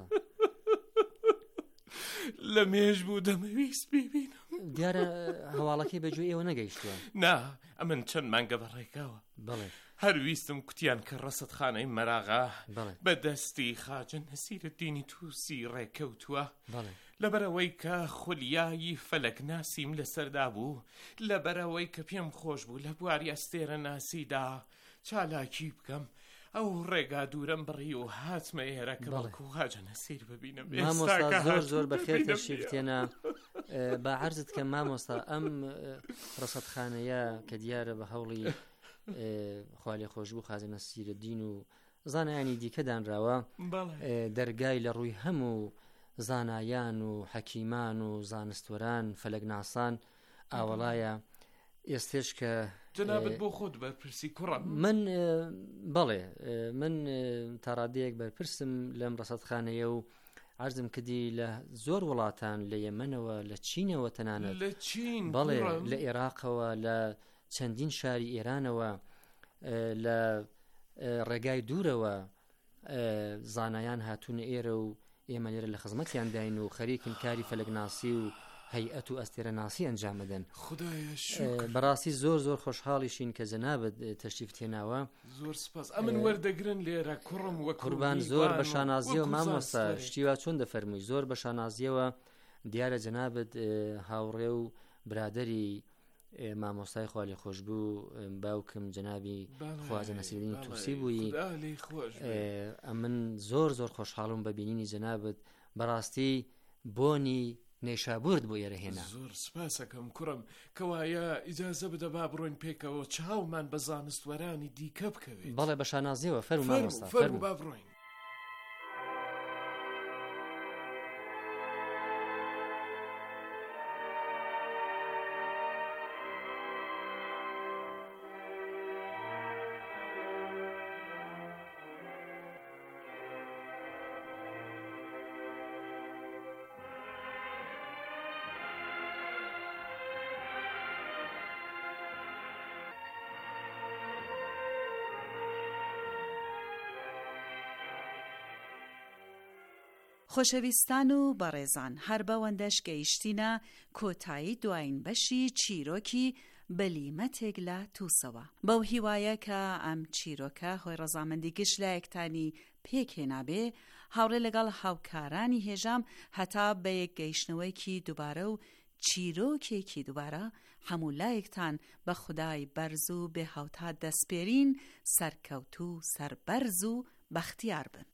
لە مێژ بوو دەمەویست ببینم. دیارە هەواڵەکەی بەگوێ ئێوە نەگەیشتووە. نا ئەمن چەند مانگە بەڕێکاوە. بەڵێ هەرویستم کوتیان کە ڕەسەدخانەی مەراغا بەدەستی خواجە نەسیرەدینی تووسی ڕێکەوتووە. لەبەرەوەی کە خولیایی فەلەک ناسیم لەسەردا بوو، لەبەرەوەی کە پێم خۆش بوو لە بواری ئەستێرە ناسیدا چالاکی بکەم ئەو ڕێگا دوورم بڕی و هاتمە ئێرە کە بەڵکو خواجە نەسیر ببینم. مامۆستا زۆر زۆر بەخێر تەشریف تێنا. با عەرزت کە مامۆستا ئەم ڕەسەدخانەیە کە دیارە بە هەوڵی خوالی خۆش بوو خواجە نەسیرەدین و زانایانی دیکە دانراوە دەرگای لە ڕووی هەموو زانایان و حەکیمان و زانستوەران فەلەک ناسان ئاوەڵایە. ئێستێش کە جەنابەت بۆ خۆت بەرپرسی کوڕم. من بەڵێ من تاڕادەیەک بەرپرسم لەم ڕەسەدخانەیە و عەرزم کردی لە زۆر وڵاتان لە یەمەنەوە لە چینەوە تەنانەت لە چین بەڵێ لە عێراقەوە لە چەندین شاری ئێرانەوە لە ڕێگای دوورەوە زانایان هاتوونە ئێرە و ئێمە لێرە لە خزمەتیان داین و خەریکن کاری فەلەکناسی و هەیئەت و ئەستێرە ناسی ئەنجام بدەن. بەڕاستی زۆر زۆر خۆشحاڵیشین کە جەنابەت تەشریف تێناوە. زۆر سپاس. ئەمن وەردەگرن لێرە کوڕم وە قوربان. زۆر بە شانازیەوە مامۆستا شتیوا چۆن دەفەرمووی زۆر بە شانازیەوە دیارە جەنابەت هاوڕێ و برادەری مامۆستای خوا لێ خۆش بوو باوکم جەنابی خواجە نەسیرەدین تووسی بووی. من زۆر زۆر خۆشحاڵم بە بینینی جەنابت، بەڕاستی بۆنی نێشابورد بۆ ئێرە هێنا. زۆر سپاسەکەم کوڕم کەوایە ئیجازە بدە با بڕۆین پێکەوە چاومان بە زانستوەرانی دیکە بکەوێت. بەڵێ بە شانازیەوە فەرموو مامۆستا فەرموو با بڕۆین. خۆشەویستان و بەڕێزان، هەر بەوەندەش گەیشتینە کۆتایی دوایین بەشی چیرۆکی بەلیمەتێک لە تووسەوە. بەو هیوایە کە ئەم چیرۆکە هۆی ڕەزامەندی گشت لایەکتانی پێکهێنابێ، هاوڕێ لەگەڵ هاوکارانی هێژام هەتا بە یەک گەیشتنەوەیکی دووبارە و چیرۆکێکی دووبارە هەموو لایەکتان بە خودای بەرز و بێ هاوتا دەسپێرین، سەرکەوت و سەربەرز و بەختیار بن.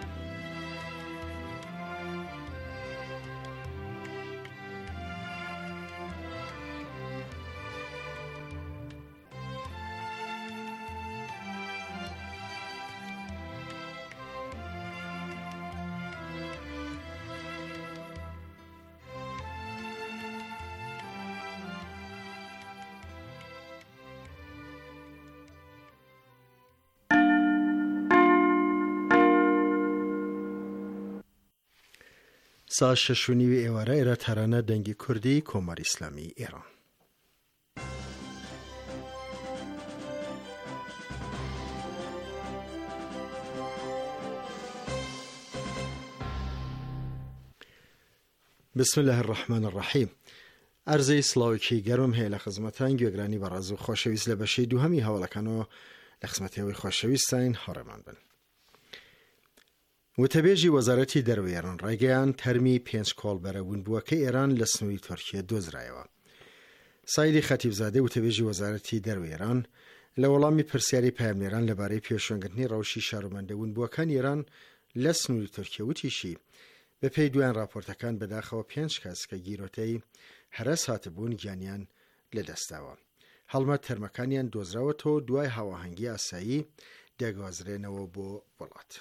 سا شەشونیوی ئێوارە ئێرە تەرانە دەنگی کوردی کۆماری ئیسلامی ئێران. بسم الله الرحمن الرحیم. ئەرزەی سڵاوێکی گەرم هەیە لە خزمەتان گوێگرانی بەڕێز و خۆشەویست لە بەشەی دووهەمی هەوڵەکانەوە لە خزمەتەوەی خۆشەویستان هەڕێمان بن. وتەبێژی وەزارەتی دەرەوەی ئێران ڕێگەیان تەرمی پێنج کۆڵبەرەبوونبووەکەی ئێران لە سنووری تورکیە دۆزرایەوە. سایدی خەتیبزادە وتەبێژی وەزارەتی دەرەوەی ئێران لە وەڵامی پرسیاری پایەمنێران لەبارەی پێشێنگرتنی ڕەوشی شارۆمەندەبوونبووەکان ئێران لە سنووری تورکیە وتیشی بەپێی دوایان راپۆرتەکان بەداخەوە پێنج کەس کە گیرۆتەی هەرەس هاتبوون گیانیان لەدەستاوە. هەڵمەت تەرمەکانیان دۆزراوەتەوە دوای هاوەهەنگی ئاسایی دەگوازرێنەوە بۆ وڵات.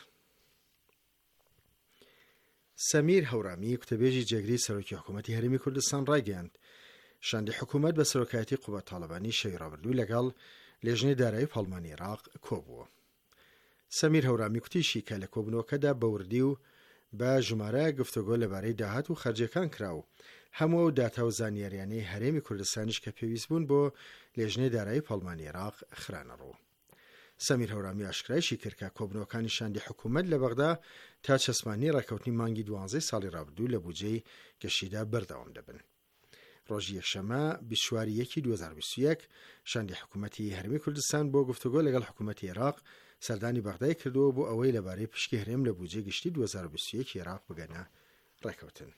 سەمیر هەورامی کتەبێژی جێگری سەرۆکی حکوومەتی هەرێمی کوردستان ڕاگەیاند شاندی حکوومەت بە سەرۆکایەتی قوبەت تاڵەبانی شەوی ڕابردوو لەگەڵ لێژنەی دارایی پەڵمانی عێراق کۆبووە. سەمیر هەورامی کوتیشی کە لە کۆبنەوەکەدا بەوردی و بە ژمارە گفتوگۆ لەبارەی داهات و خەرجیەکان کراو، هەموو و داتا و زانیاریانەی هەرێمی کوردستانیش کە پێویست بوون بۆ لێژنەی دارایی پەڵمانی عێراق خرانەڕوو. سەمیر هەورامی ئاشکرایشی کرد کە کۆبنەوەکانی شاندی حکوومەت لە بەغدا تا چەسمانی ڕاکەوتنی مانگی دوانزەی ساڵی ڕابردوو لە بودجەی گەشیدا بەردەوام دەبن. ڕۆژی یەکشەمە بیست و چواری یەکی دوو هەزار و بیست و یەک شاندی حکوومەتی هەرێمی کوردستان بۆ گفتوگۆ لەگەڵ حکوومەتی عێراق سەردانی بەغدای کردەوە بۆ ئەوەی لەبارەی پشکی هەرێم لە بودجەی گشتی دوو هەزار و بیست و یەک عێراق بگەنە ڕێکەوتن.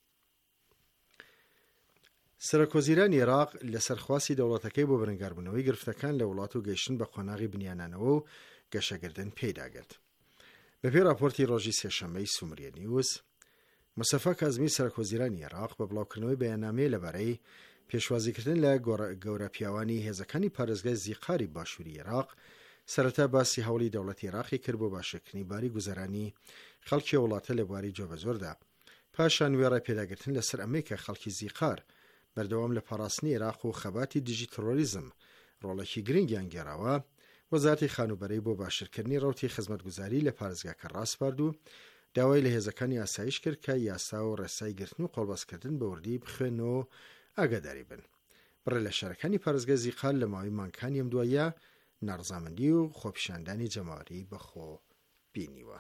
سەرۆکوەزیرانی عێراق لەسەر خواستی دەوڵەتەکەی بۆ بەرەنگاربوونەوەی گرفتەکان لە وڵات و گەیشتن بە قۆناغی بنیانانەوە و گەشەگردن پێداگرت. بەپێی راپۆرتی ڕۆژی سێشەممەی سومریە نیوز، مستەفا کازمی سەرۆکوەزیرانی عێراق بە بڵاوکردنەوەی بەیاننامەیە لەبارەی پێشوازیکردن لە گەورە پیاوانی هێزەکانی پارێزگای زیقاری باشووری عێراق سەرەتا باسی هەوڵی دەوڵەتی عێراقی کرد بۆ باشەکردنی باری گوزەرانی خەڵکی وڵاتە لە بواری جۆبەجۆردا، پاشان وێڕای پێداگرتن لەسەر ئەمەی کە خەڵکی زیقار بەردەوام لە پاراستنی عێراق و خەباتی دژی تەرۆریزم ڕۆڵێکی گرنگیان گێڕاوە، وەزارەتی خانوبەرەی بۆ باشترکردنی ڕەوتی خزمەتگوزاری لە پارێزگاکە ڕاستپارد و داوای لە هێزەکانی ئاسایش کرد کە یاسا و ڕێسای گرتن و قۆڵبەستکردن بە وردی بخوێنەوە ئاگاداری بن. بڕێ لە شارەکانی پارێزگای زیقار لە ماوەی مانگەکانی ئەم دوایە ناڕزامەندی و خۆپیشاندانی جەماوەری بەخۆ بینیوە.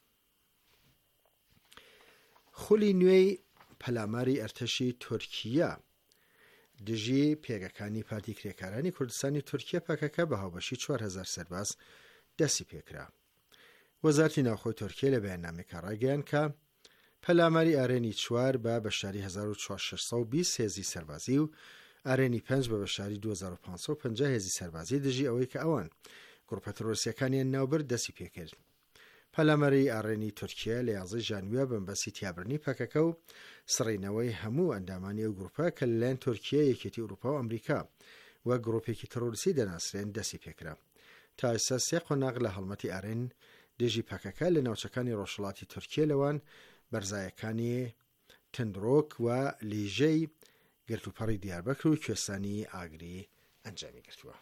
خولی نوێی پەلاماری ئەرتەشی تورکیە دژی پێگەکانی پارتی کرێکارانی کوردستانی تورکیە پاکەکە بە هاوبەشی چوار هەزار سەرباز دەستی پێکرا. وەزارەتی ناوخۆی تورکیە لە بەیاننامێکە ڕاگەیاند کە پەلاماری ئارێنی چوار بە بەشداری هەزار و چوار سەد و بیست هێزی سەربازی و ئارێنی پێنج بە بەشاری دو هەزار و پانسەد و پەنجا هێزی سەربازی دژی ئەوەی کە ئەوان گروپە تەرۆریستیەکانیان ناوبرد دەستی پێکرد. پەلامەری ئارێنی تورکیا لە یازدەی ژانویە بەمبەستی تیابرنی پەکەکە و سڕینەوەی هەموو ئەندامانی ئەو گروپە کە لەلایەن تورکیا، یەکێتی ئەوروپا و ئەمریکا وە گرۆپێکی تەرۆریستی دەناسرێن دەستی پێکرا. تا ئێستا سێ قۆناغ لە هەڵمەتی ئارێن دێژی پەکەکە لە ناوچەکانی ڕۆژهەڵاتی تورکیا لەوان بەرزایەکانی تندرۆک و لیژەی گرتوپەڕی دیاربەکر و کوێستانی ئاگری ئەنجامی گرتووە.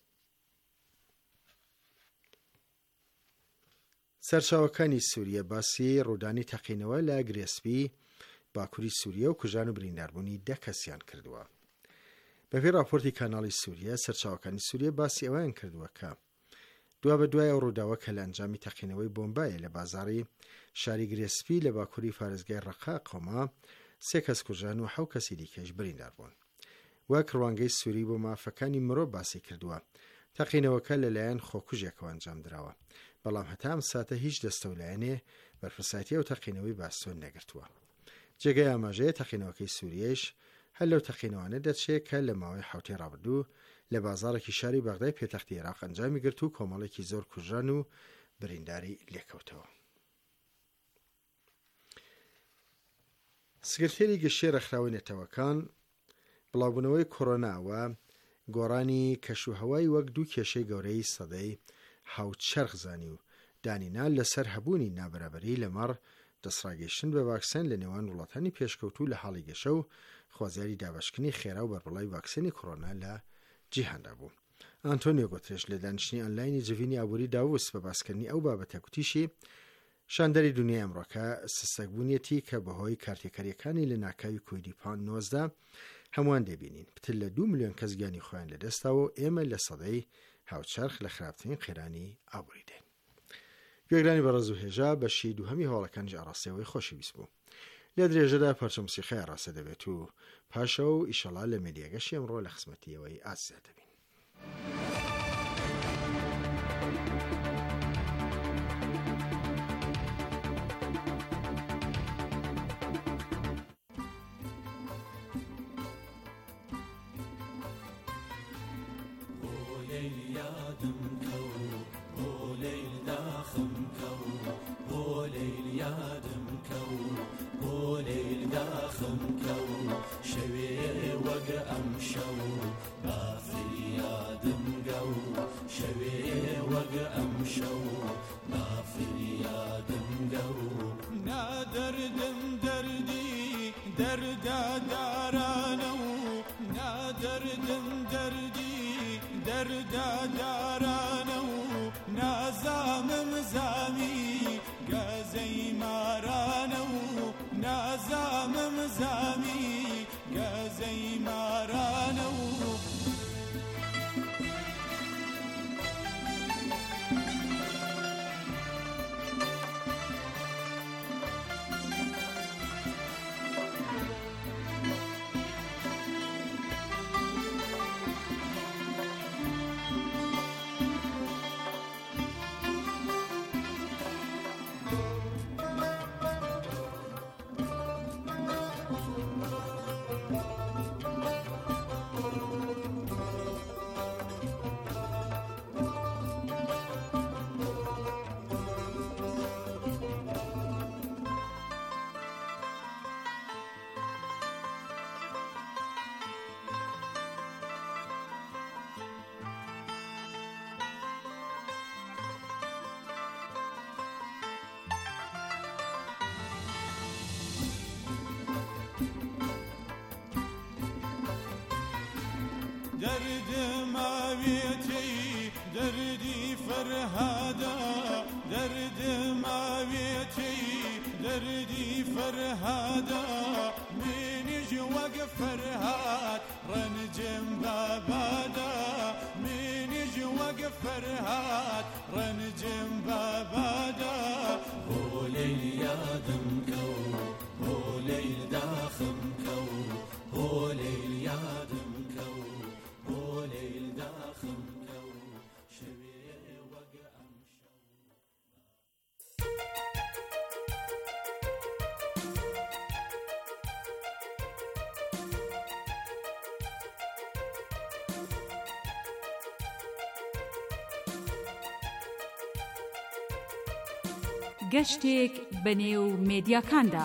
سەرچاوەکانی سووریە باسی ڕوودانی تەقینەوە لە گرێسپی باکووری سووریە و کوژان و برینداربوونی دە کەسیان کردووە. بەپێی راپۆرتی کاناڵی سووریە، سەرچاوەکانی سووریە باسی ئەوەیان کردووە کە دوا بە دوای ئەو ڕووداوە کە لە ئەنجامی تەقینەوەی بۆمبایە لە بازاڕی شاری گرێسپی لە باکووری پارێزگای ڕەقا قۆما سێ کەس کوژان و حەوت کەسی دیکەش بریندار بوون. وەک ڕوانگەی سووری بۆ مافەکانی مرۆڤ باسی کردووە، تەقینەوەکە لەلایەن خۆکوژێکەوە ئەنجام درراوە، بەڵام هەتا ئەم ساتە هیچ دەستەولایەنێ بەرپرسایەتی ئەو تەقینەوەی باسۆن نەگرتووە. جێگەی ئاماژەیە تەقینەوەکەی سووریەش هەر لەو تەقینەوانە دەچێت کە لە ماوەی حوتەی ڕابردوو لە بازارێکی شاری بەغدای پێتەختی عێراق ئەنجامی گرت و کۆمەڵێکی زۆر کوژان و برینداری لێکەوتەوە. سکرتێری گەشتیە ڕێکخراوەی نێتەوەکان بڵاوبوونەوەی کۆڕۆناوە گۆڕانی کەشوهەوای وەک دوو کێشەی گەورەی سەدەی حەوت شەرخزانی و دانینا لەسەر هەبوونی نابەرابەری لەمەڕ دەسڕاگەیشتن بە ڤاکسین لە نێوان وڵاتانی پێشکەوتوو لە حاڵی گەشە و خوازیاری دابشکردنی خێرا و بەربڵای ڤاکسینی کۆڕۆنا لە جیهاندا بوو. ئانتۆنیۆ گۆترێش لە دانیشتنی ئۆنلاینی جڤینی ئابووری داووس بە باسکردنی ئەو بابەتە کوتیشی شاندەری دنیای ئەمڕۆکە سستەکبوونیەتی کە بەهۆی کارتێکەریەکانی لە ناکاوی کۆیدی نۆزدە هەمووان دەبینین. پتر لە دوو ملیۆن کەس گیانی خۆیان لەدەستاوە و ئێمە لە سەدەی هاوچەرخ لە خراپترین قێرانی ئابووری دێن. گوێگرانی بەڕێز و هێژا بەشی دووهەمی هەواڵەکانی ئاڕاستیەوەی خۆشەویست بوو. لە درێژەدا پەرچە موسیقای ڕاستە دەبێت و پاشەوە و ئیشەڵا لە مێدیاگەشی ئەمڕۆ لە خزمەتیەوەی ئاسیا دەبین. دردم آویتی دردی فرهادا دردم آویتی دردی فرهادا منیج وق فرهاد رنجم بابادا منیج وق فرهاد رنجم بابادا هو ليل يادم كو هو ليل داخم كو هو ليل يادم كو هو ليل داخم كو شبيه وقع گەشتێک بەنێو مێدیاکاندا.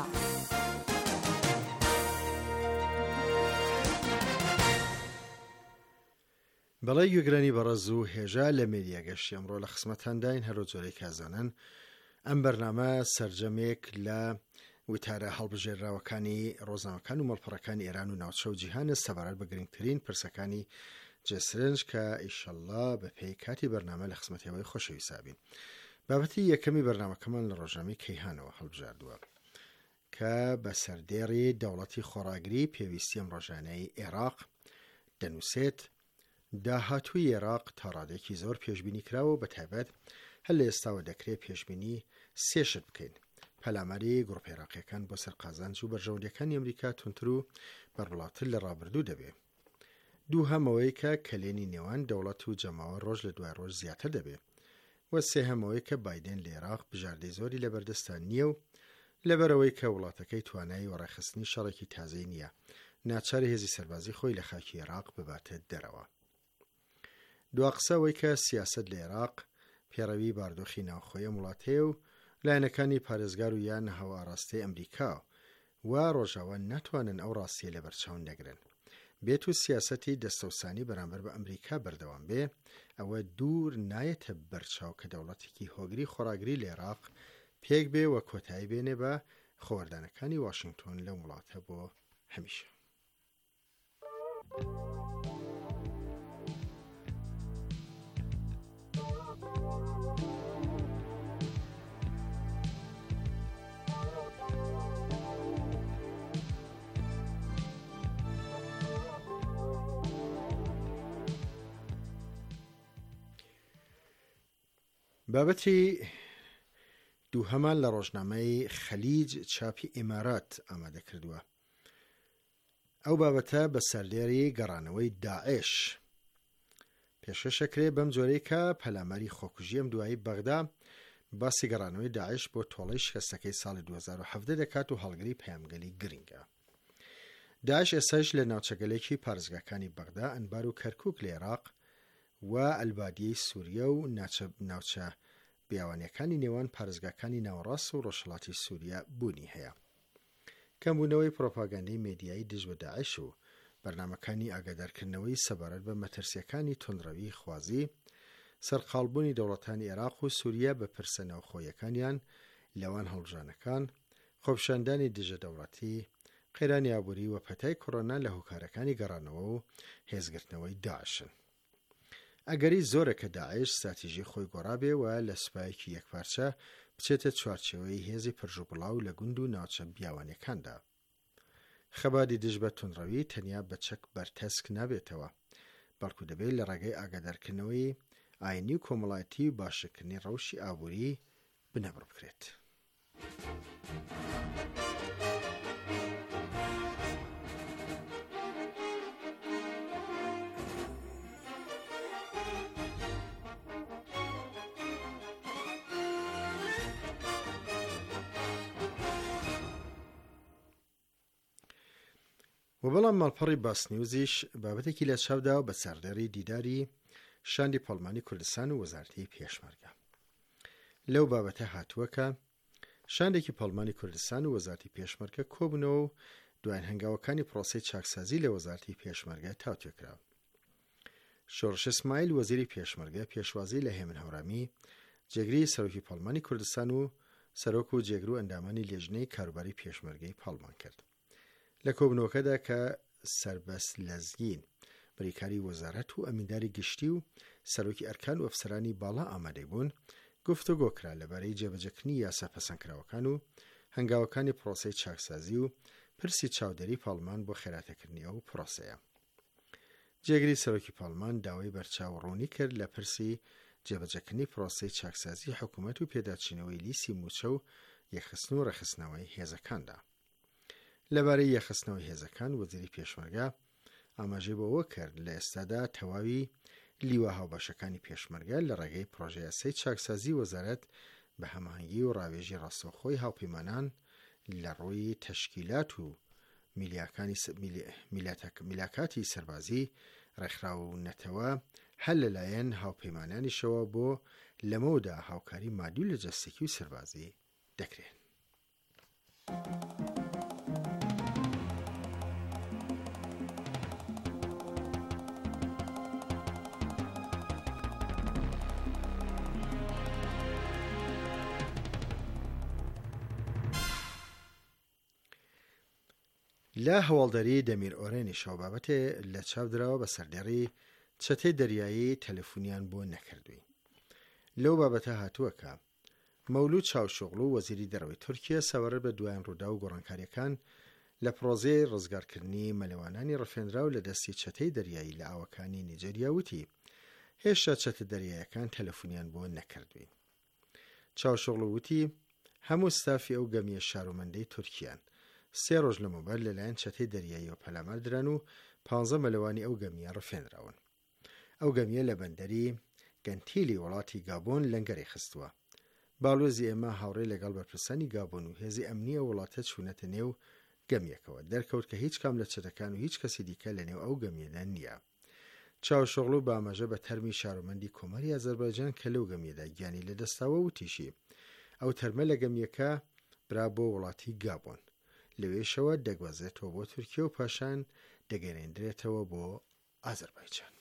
بەڵای گوێگرانی بەڕەز و هێژا لە مێدیا گەشتی ئەمڕۆ لە خزمەتانداین هەرۆ جۆرەی کازانن. ئەم بەرنامە سەرجەمێک لە وتارە هەڵبژێراوەکانی ڕۆزنامەکان و مەڵپەڕەکانی ئێران و ناوچە و جیهانە سەبارەت بە گرنگترین پرسەکانی جێسرنج کە ئیشەڵڵا بە پێی کاتی بەرنامە لە خزمەتیەوەی خۆشەویست بین. بابەتی یەکەمی بەرنامەکەمان لە ڕۆژنامەی کەیهانەوە هەڵبژاردووە کە بە سەردێڕی دەوڵەتی خۆراگری پێویستی ئەم ڕۆژانەی عێراق دەنووسێت داهاتووی عێراق تا ڕادێکی زۆر پێشبینی کراوە بە تایبەت هەر لە ئێستاوە دەکرێت پێشبینی سێشت بکەین. پەلاماری گڕۆپە عێراقیەکان بۆ سەر قازانج و بەرژەوندەکانی ئەمریکا تونتر و بەربڵاتر لە ڕابردوو دەبێت. دوو هەمەوەی کە کەلێنی نێوان دەوڵەت و جەماوە ڕۆژ لە دوای ڕۆژ زیاتر دەبێت و سێ هەمەوەی کە بایدێن لە عێراق بژاردەی زۆری لە بەردەستان نییە و لەبەرەوەی کە وڵاتەکەی توانایی و ڕێخستنی شەڕێکی تازەی نییە ناچار هێزی سەربازی خۆی لە خاکی عێراق بباتە دەرەوە. دوا قسەوەی کە سیاست لە عێراق پێڕەوی باردۆخی ناوخۆیە وڵاتەیە و لایەنەکانی پارێزگار و یان هەواڕاستی ئەمریکا و ڕۆژاوە ناتوانن ئەو ڕاستیە لە بەرچاون دەگرن. بێت و سیاسەتی دەستەوسانی بەرامبەر بە ئەمریکا بەردەوام بێ ئەوە دوور نایەتە بەرچاو کە دەوڵەتێکی هۆگری خۆراگری لە عێراق پێک بێ و کۆتایی بێنێ بە خۆوەردانەکانی واشنگتۆن لەو وڵاتە بۆ هەمیشە. بابەتی دووهەمان لە ڕۆژنامەی خەلیج چاپی ئیمارات ئامادە کردووە. ئەو بابەتە بە سەردێری گەڕانەوەی داعش پێشەشەکرێ بەم جۆرەی کە پەلاماری خۆکوژی ئەم دوایی بەغدا باسی گەڕانەوەی داعش بۆ تۆڵەی شکستەکەی ساڵی دوو هەزار و هەڤدە دەکات و هەڵگری پەیامگەلی گرنگە. داعش ئێساش لە ناوچەگەلێکی پارێزگاکانی بەغدا، ئەنبار و کەرکووک لە عێراق و ئەلبادیەی سووریە و ناوچە بیاوانیەکانی نێوان پارێزگاکانی ناوەڕاست و ڕۆژهەڵاتی سووریا بوونی هەیە. کەمبوونەوەی پرۆپاگاندەی مێدیایی دژ بە داعش و بەرنامەکانی ئاگادارکردنەوەی سەبارەت بە مەترسیەکانی تۆندڕەوی خوازی، سەرقاڵبوونی دەوڵەتانی عێراق و سووریا بە پرسە ناوخۆیەکانیان لەوان هەڵبژانەکان، خۆپشاندانی دژە دەوڵەتی، قەیرانی ئابووری و پەتای کۆڕۆنا لە هۆکارەکانی گەڕانەوە و هێزگرتنەوەی داعشن. ئەگەری زۆرە کە داعش استراتیژی خۆی گۆڕابێ و لە سوپایەکی یەکپارچە بچێتە چوارچێوەی هێزی پرژوبڵاو لە گوند و ناوچە بیاوانیەکاندا. خەباری دژ بە تونڕەوی تەنیا بە چەک بەرتەسک نابێتەوە، بەڵکو دەبێت لە ڕێگەی ئاگادارکردنەوەی ئاینی و کۆمەڵایەتی و باشکردنی ڕەوشی ئابووری بنەبڕ بکرێت. و بەڵام ماڵپەڕی باسنیوزیش بابەتێکی لە چاودا و بە سەردێڕی دیداری شاندی پەڵمانی کوردستان و وەزارەتی پێشمەرگە. لەو بابەتە هاتووەکە شاندێکی پەڵمانی کوردستان و وەزارەتی پێشمەرگە کۆبنەوە و دوایین هەنگاوەکانی پرۆسەی چاکسازی لە وەزارەتی پێشمەرگە تاوتێکراوە. شۆڕش ئیسماعیل وەزیری پێشمەرگە پێشوازی لە هێمن هەورامی جێگری سەرۆکی پەڵمانی کوردستان و سەرۆک و جێگر و ئەندامانی لێژنەی کاروباری پێشمەرگەی پەڵمان کرد. لە کۆبنەوەکەدا کە سەربەست لەزگین بریکاری وەزارەت و ئەمینداری گشتی و سەرۆکی ئەرکان و ئەفسەرانی باڵا ئامادەی بوون گفتوگۆ کرا لەبارەی جێبەجەکردنی یاسا پەسەندکراوەکان و هەنگاوەکانی پرۆسەی چاکسازی و پرسی چاودێری پاڵمان بۆ خێراتەکردنی ئەو پرۆسەیە. جێگری سەرۆکی پاڵمان داوای بەرچاوڕوونی کرد لە پرسی جێبەجەکردنی پرۆسەی چاکسازی حکوومەت و پێداچینەوەی لیسی موچە و یەخستن و ڕێخستنەوەی هێزەکاندا. لەبارەی یەخستنەوەی هێزەکان وەزیری پێشمەرگە ئاماژەی بەوە کرد لە ئێستادا تەواوی لیوە هاوباشەکانی پێشمەرگە لە ڕێگەی پرۆژە یاسای چاکسازی وەزارەت بە هەماهەنگی و ڕاوێژی ڕاستەوخۆی هاوپەیمانان لە ڕووی تەشکیلات و میلاکاتی سەربازی ڕێکخراونەتەوە هەر لەلایەن هاوپەیمانانیشەوە بۆ لەمەودا هاوکاری مادوو لە جەستەکی و سەربازی دەکرێن. لە هەواڵدەری دەمیر ئۆرێنی شەوبابەتێ لە چاودراوە بە سەردێڕی چەتەی دەریایی تەلەفۆنیان بۆ نەکردووی. لەو بابەتە هاتووەکە مەولود چاوشۆغڵ و وەزیری دەرەوەی تورکیا سەوارە بە دوایان ڕوودا و گۆڕانکاریەکان لە پرۆزەی ڕزگارکردنی مەلەوانانی ڕەفێنراو لە دەستی چەتەی دەریایی لە ئاوەکانی نیجەریا وتی هێشتا چەتە دەریایەکان تەلەفۆنیان بۆ نەکردووی. چاوشۆغڵ وتی هەموو ستافی ئەو گەمیە شارومەندەی تورکیان سێ ڕۆژ لەمەوبەر لەلایەن چەتەی دەریاییەوە پەلامار دران و پانزە مەلەوانی ئەو گەمیە ڕفێنراون. ئەو گەمیە لە بەندەری گەنتیلی وڵاتی گابۆن لەنگەری خستووە. باڵۆزی ئێمە هاوڕێ لەگەڵ بەرپرسانی گابۆن و هێزی ئەمنیە وڵاتە چوونەتە نێو گەمیەکەوە دەرکەوت کە هیچ کام لە چەتەکان و هیچ کەسی دیکە لە نێو ئەو گەمیەدا نییە. چاوشۆغڵ و بامەژە بە تەرمی شارۆمەندی کۆمەری ئازەربایجان کە لەو گەمیەدا گیانی لەدەستاوە وتیشی ئەو تەرمە لە گەمیەکە برا بۆ وڵاتی گابۆن، لەوێشەوە دەگوازێتەوە بۆ تورکیا و پاشان دەگەڕێندرێتەوە بۆ ئازەربایجان.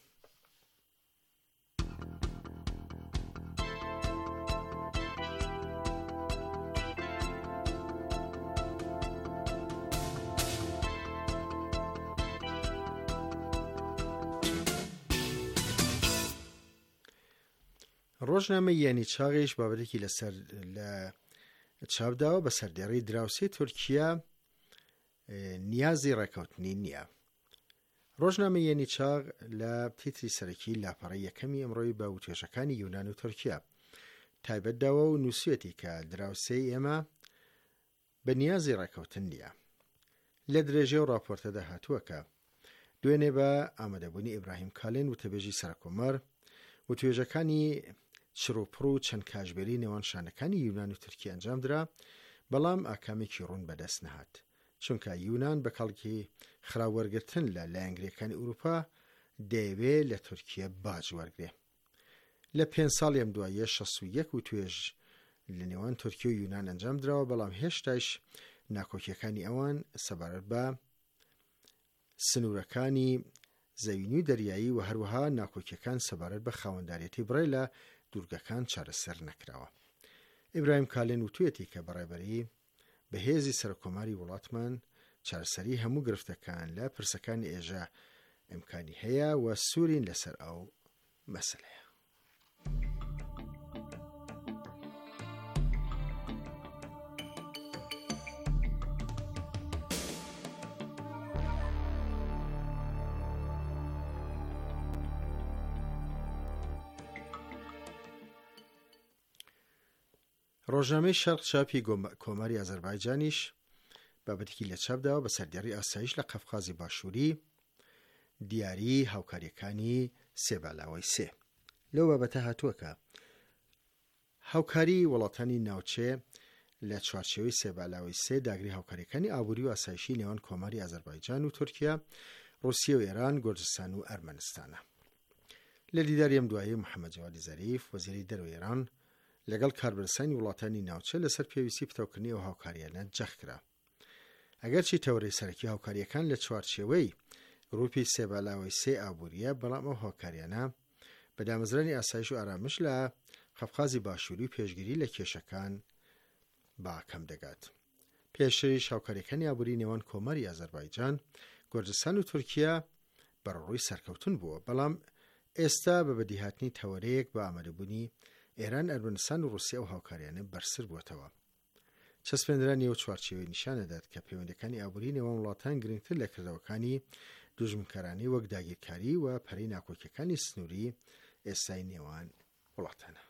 ڕۆژنامە یانی چاغیش بابەتێکی لەسەر لە چاوداوە بە سەردێڕی دراوسێ تورکیا نیازی ڕێکەوتنی نییە. ڕۆژنامە یانی چاغ لە تیتری سەرەکی لاپەڕی یەکەمی ئەمڕۆی بە وتێژەکانی یونان و تورکیا تایبەتداوە و نووسێتی کە دراوسێی ئێمە بە نیازی ڕێکەوتن نییە. لە درێژێ و راپۆرتەدا هاتووەکە دوێنێ بە ئامادەبوونی ئیبراهیم کالێن وتەبێژی سەرکۆمەر وتوێژەکانی چڕوپڕ و چەند کاژبێری نێوان شانەکانی یونان و تورکیا ئەنجامدرا، بەڵام ئاکامێکی ڕوون بەدەست نەهات، چونکە یونان بە کەڵکی خراوەرگرتن لە لایەنگرەکانی ئوروپا دەیەوێت لە تورکیا باج وەرگێ. لە پێنج ساڵی ئەم دوایە شەست و یەک وتوێژ لە نێوان تورکیا و یونان ئەنجام درراوە، بەڵام هێشتاش ناکۆکیەکانی ئەوان سەبارەت بە سنوورەکانی زەوینی و دەریایی و هەروەها ناکۆکیەکان سەبارەت بە خاوەنداریەتی بڕێ لە دوورگەکان چارەسەر نەکراوە. ئیبراهیم کالێن وتوێتی کە بەڕێبەری بە هێزی سەرکۆماری وڵاتمان چارەسەری هەموو گرفتەکان لە پرسەکانی ئێژە ئیمکانی هەیە و سوورین لەسەر ئەو مەسەلەیە. ڕۆژنامەی شەرق چاپی کۆماری ئازەربایجانیش بابەتێکی لە چاپداوە بە سەردێڕی ئاسایش لە قەفقازی باشووری دیاری هاوکاریەکانی سێبالاوەی سێ. لەو بابەتە هاتووەکە هاوکاری وڵاتانی ناوچێ لە چوارچێوەی سێبالاوەی سێ داگری هاوکاریەکانی ئابووری و ئاسایشی نێوان کۆماری ئازەربایجان و تورکیا، رووسیا و ئێران، گۆرجستان و ئەرمەنستانە. لە دیداری ئەم دوایە محەممەد جەوادی زەریف وەزیری دەرەوەی ئێران لەگەڵ کاربەرسانی وڵاتانی ناوچە لەسەر پێویستی پتەوکردنی ئەو هاوکاریانە جەخکرا. ئەگەرچی تەورەی سەرەکی هاوکاریەکان لە چوارچێوەی گروپی سێبالاوەی سێ ئابووریە، بەڵام ئەو هاوکاریانە بە دامەزرانی ئاسایش و ئارامش لە قەفقازی باشووری و پێشگیری لە کێشەکان باکەم دەگات. پێشتریش هاوکاریەکانی ئابووری نێوان کۆماری ئازەربایجان، گۆرجستان و تورکیا بەڕۆی سەرکەوتن بووە، بەڵام ئێستا بە بەدیهاتنی تەوەرەیەک بە ئامادەبوونی ئێران، ئەرمەنستان و رووسیا و هاوکاریانە بەرسر بووەتەوە. چەسپێنرانی ئەو چوارچێوەی نیشانەدات کە پەیوەندیەکانی ئابووری نێوان وڵاتان گرنگتر لە کردەوەکانی دوژمنکارانی وەک داگیرکاری و پەرەی ناکۆکیەکانی سنووری ئێستای نێوان وڵاتانە.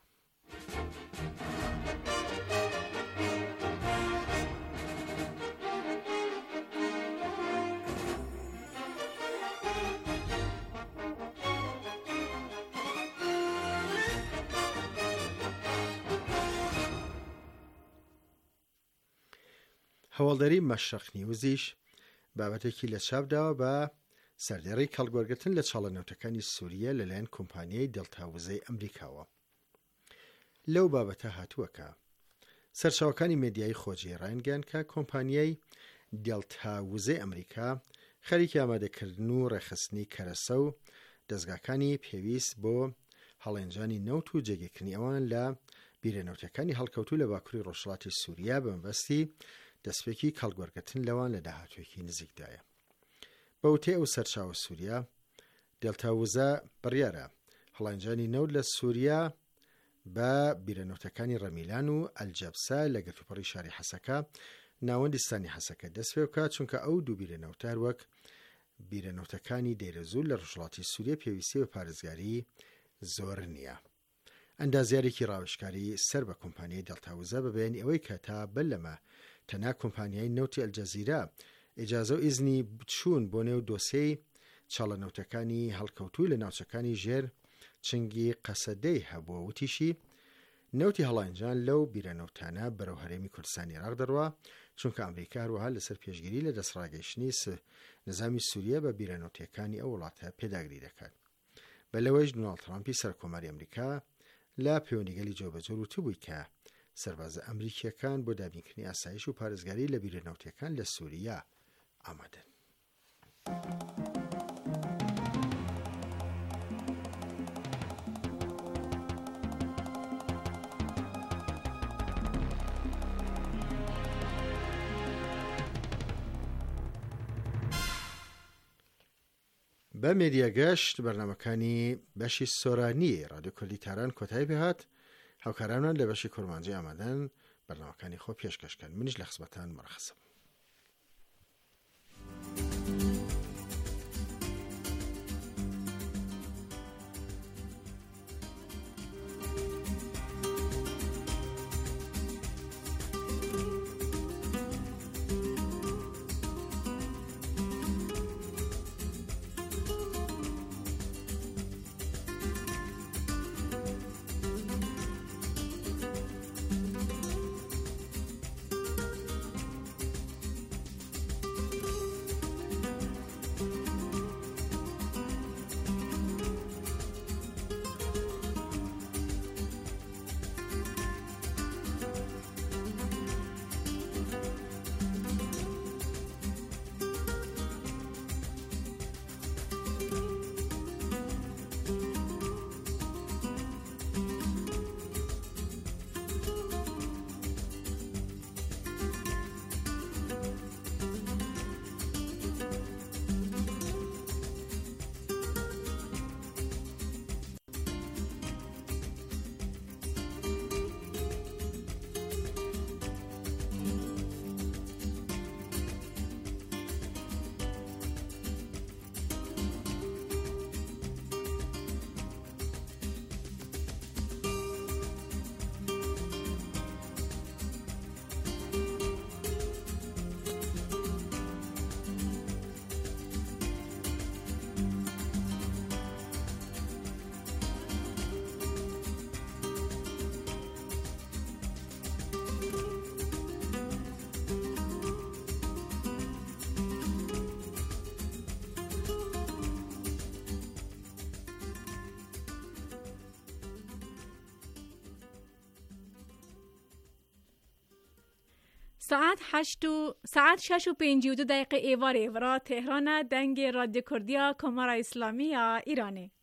هەواڵدەری مەشرق نیوزیش بابەتێکی لە چاپداوە بە سەردێڕی کەڵگوەرگرتن لە چاڵەنەوتەکانی سووریە لەلایەن کۆمپانیای دڵتاوزەی ئەمریکاوە. لەو بابەتە هاتووەکە سەرچاوەکانی مێدیایی خۆجی ڕایانگەیان کە کۆمپانیای دێڵتاوزەی ئەمریکا خەریکی ئامادەکردن و ڕێخستنی کەرەسە و دەستگاکانی پێویست بۆ هەڵێنجانی نەوت و جێگەکردنی ئەوان لە بیرەنەوتەکانی هەڵکەوتو لە باکووری ڕۆژهەڵاتی سووریا بە مەبەستی دەستپێکی کەڵگوەرگرتن لەوان لە داهاتوێکی نزیکدایە. بەوتێ ئەو سەرچاوە سووریا دێڵتاوزە بڕیارە هەڵێنجانی نەوت لە سووریا بە بیرەنەوتەکانی ڕەمیلان و ئەلجەبسە لە گەتوپەڕی شاری حەسەکە ناوەندی ستانی حەسەکە دەست پێ بکات، چونکە ئەو دوو بیرەنەوتار وەک بیرەنەوتەکانی دەیرەزوو لە ڕۆژهەڵاتی سووریا پێویستی بە پارێزگاری زۆر نییە. ئەندازیارێکی ڕاوشکاری سەر بە کۆمپانیای دڵتاوزە بە بەیانی ئەوەی کە تا بەلەمە تەنها کۆمپانیای نەوتی ئەلجەزیرە ئیجازە و ئیزنی بچوون بۆ نێو دۆسەی چاڵەنەوتەکانی هەڵکەوتوو لە ناوچەکانی ژێر چنگی قەسەدەی هەبووە وتیشی نەوتی هەڵانجان لەو بیرەنەوتانە بەرەو هەرێمی کوردستانی عێراق دەڕوا، چونکە ئەمریکا هەروەها لەسەر پێشگیری لە دەستڕاگەیشتنی نظامی سووریا بە بیرەنەوتیەکانی ئەو وڵاتە پێداگری دەکات. بە لەوەیش دۆناڵد ترامپی سەرکۆماری ئەمریکا لە پەیوەندیگەلی جۆبەجۆر وتبووی کە سەربازە ئەمریکیەکان بۆ دابینکردنی ئاسایش و پارێزگاری لە بیرەنەوتیەکان لە سووریا ئامادەن. بە مێدیاگەشت بەرنامەکانی بەشی سۆرانی ڕادیۆ کوردی تاران کۆتایی پێهات. هاوکارانمان لە بەشی کورمانجی ئامادەن بەرنامەکانی خۆ پێشکەشکەن. منیش لە خزمەتان مەرخەسم. ساعت هشت و ساعت شش و پنج و دو دقیقه ایوار ایورا تهران دنگ رادیو کردیا کمرا اسلامی ایرانه.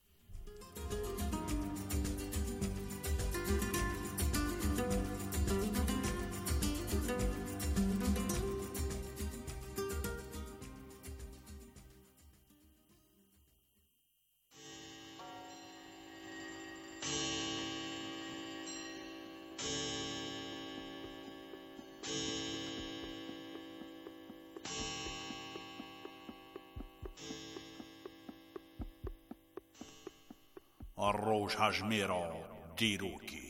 ڕۆژ هەژمێرە دیرۆکی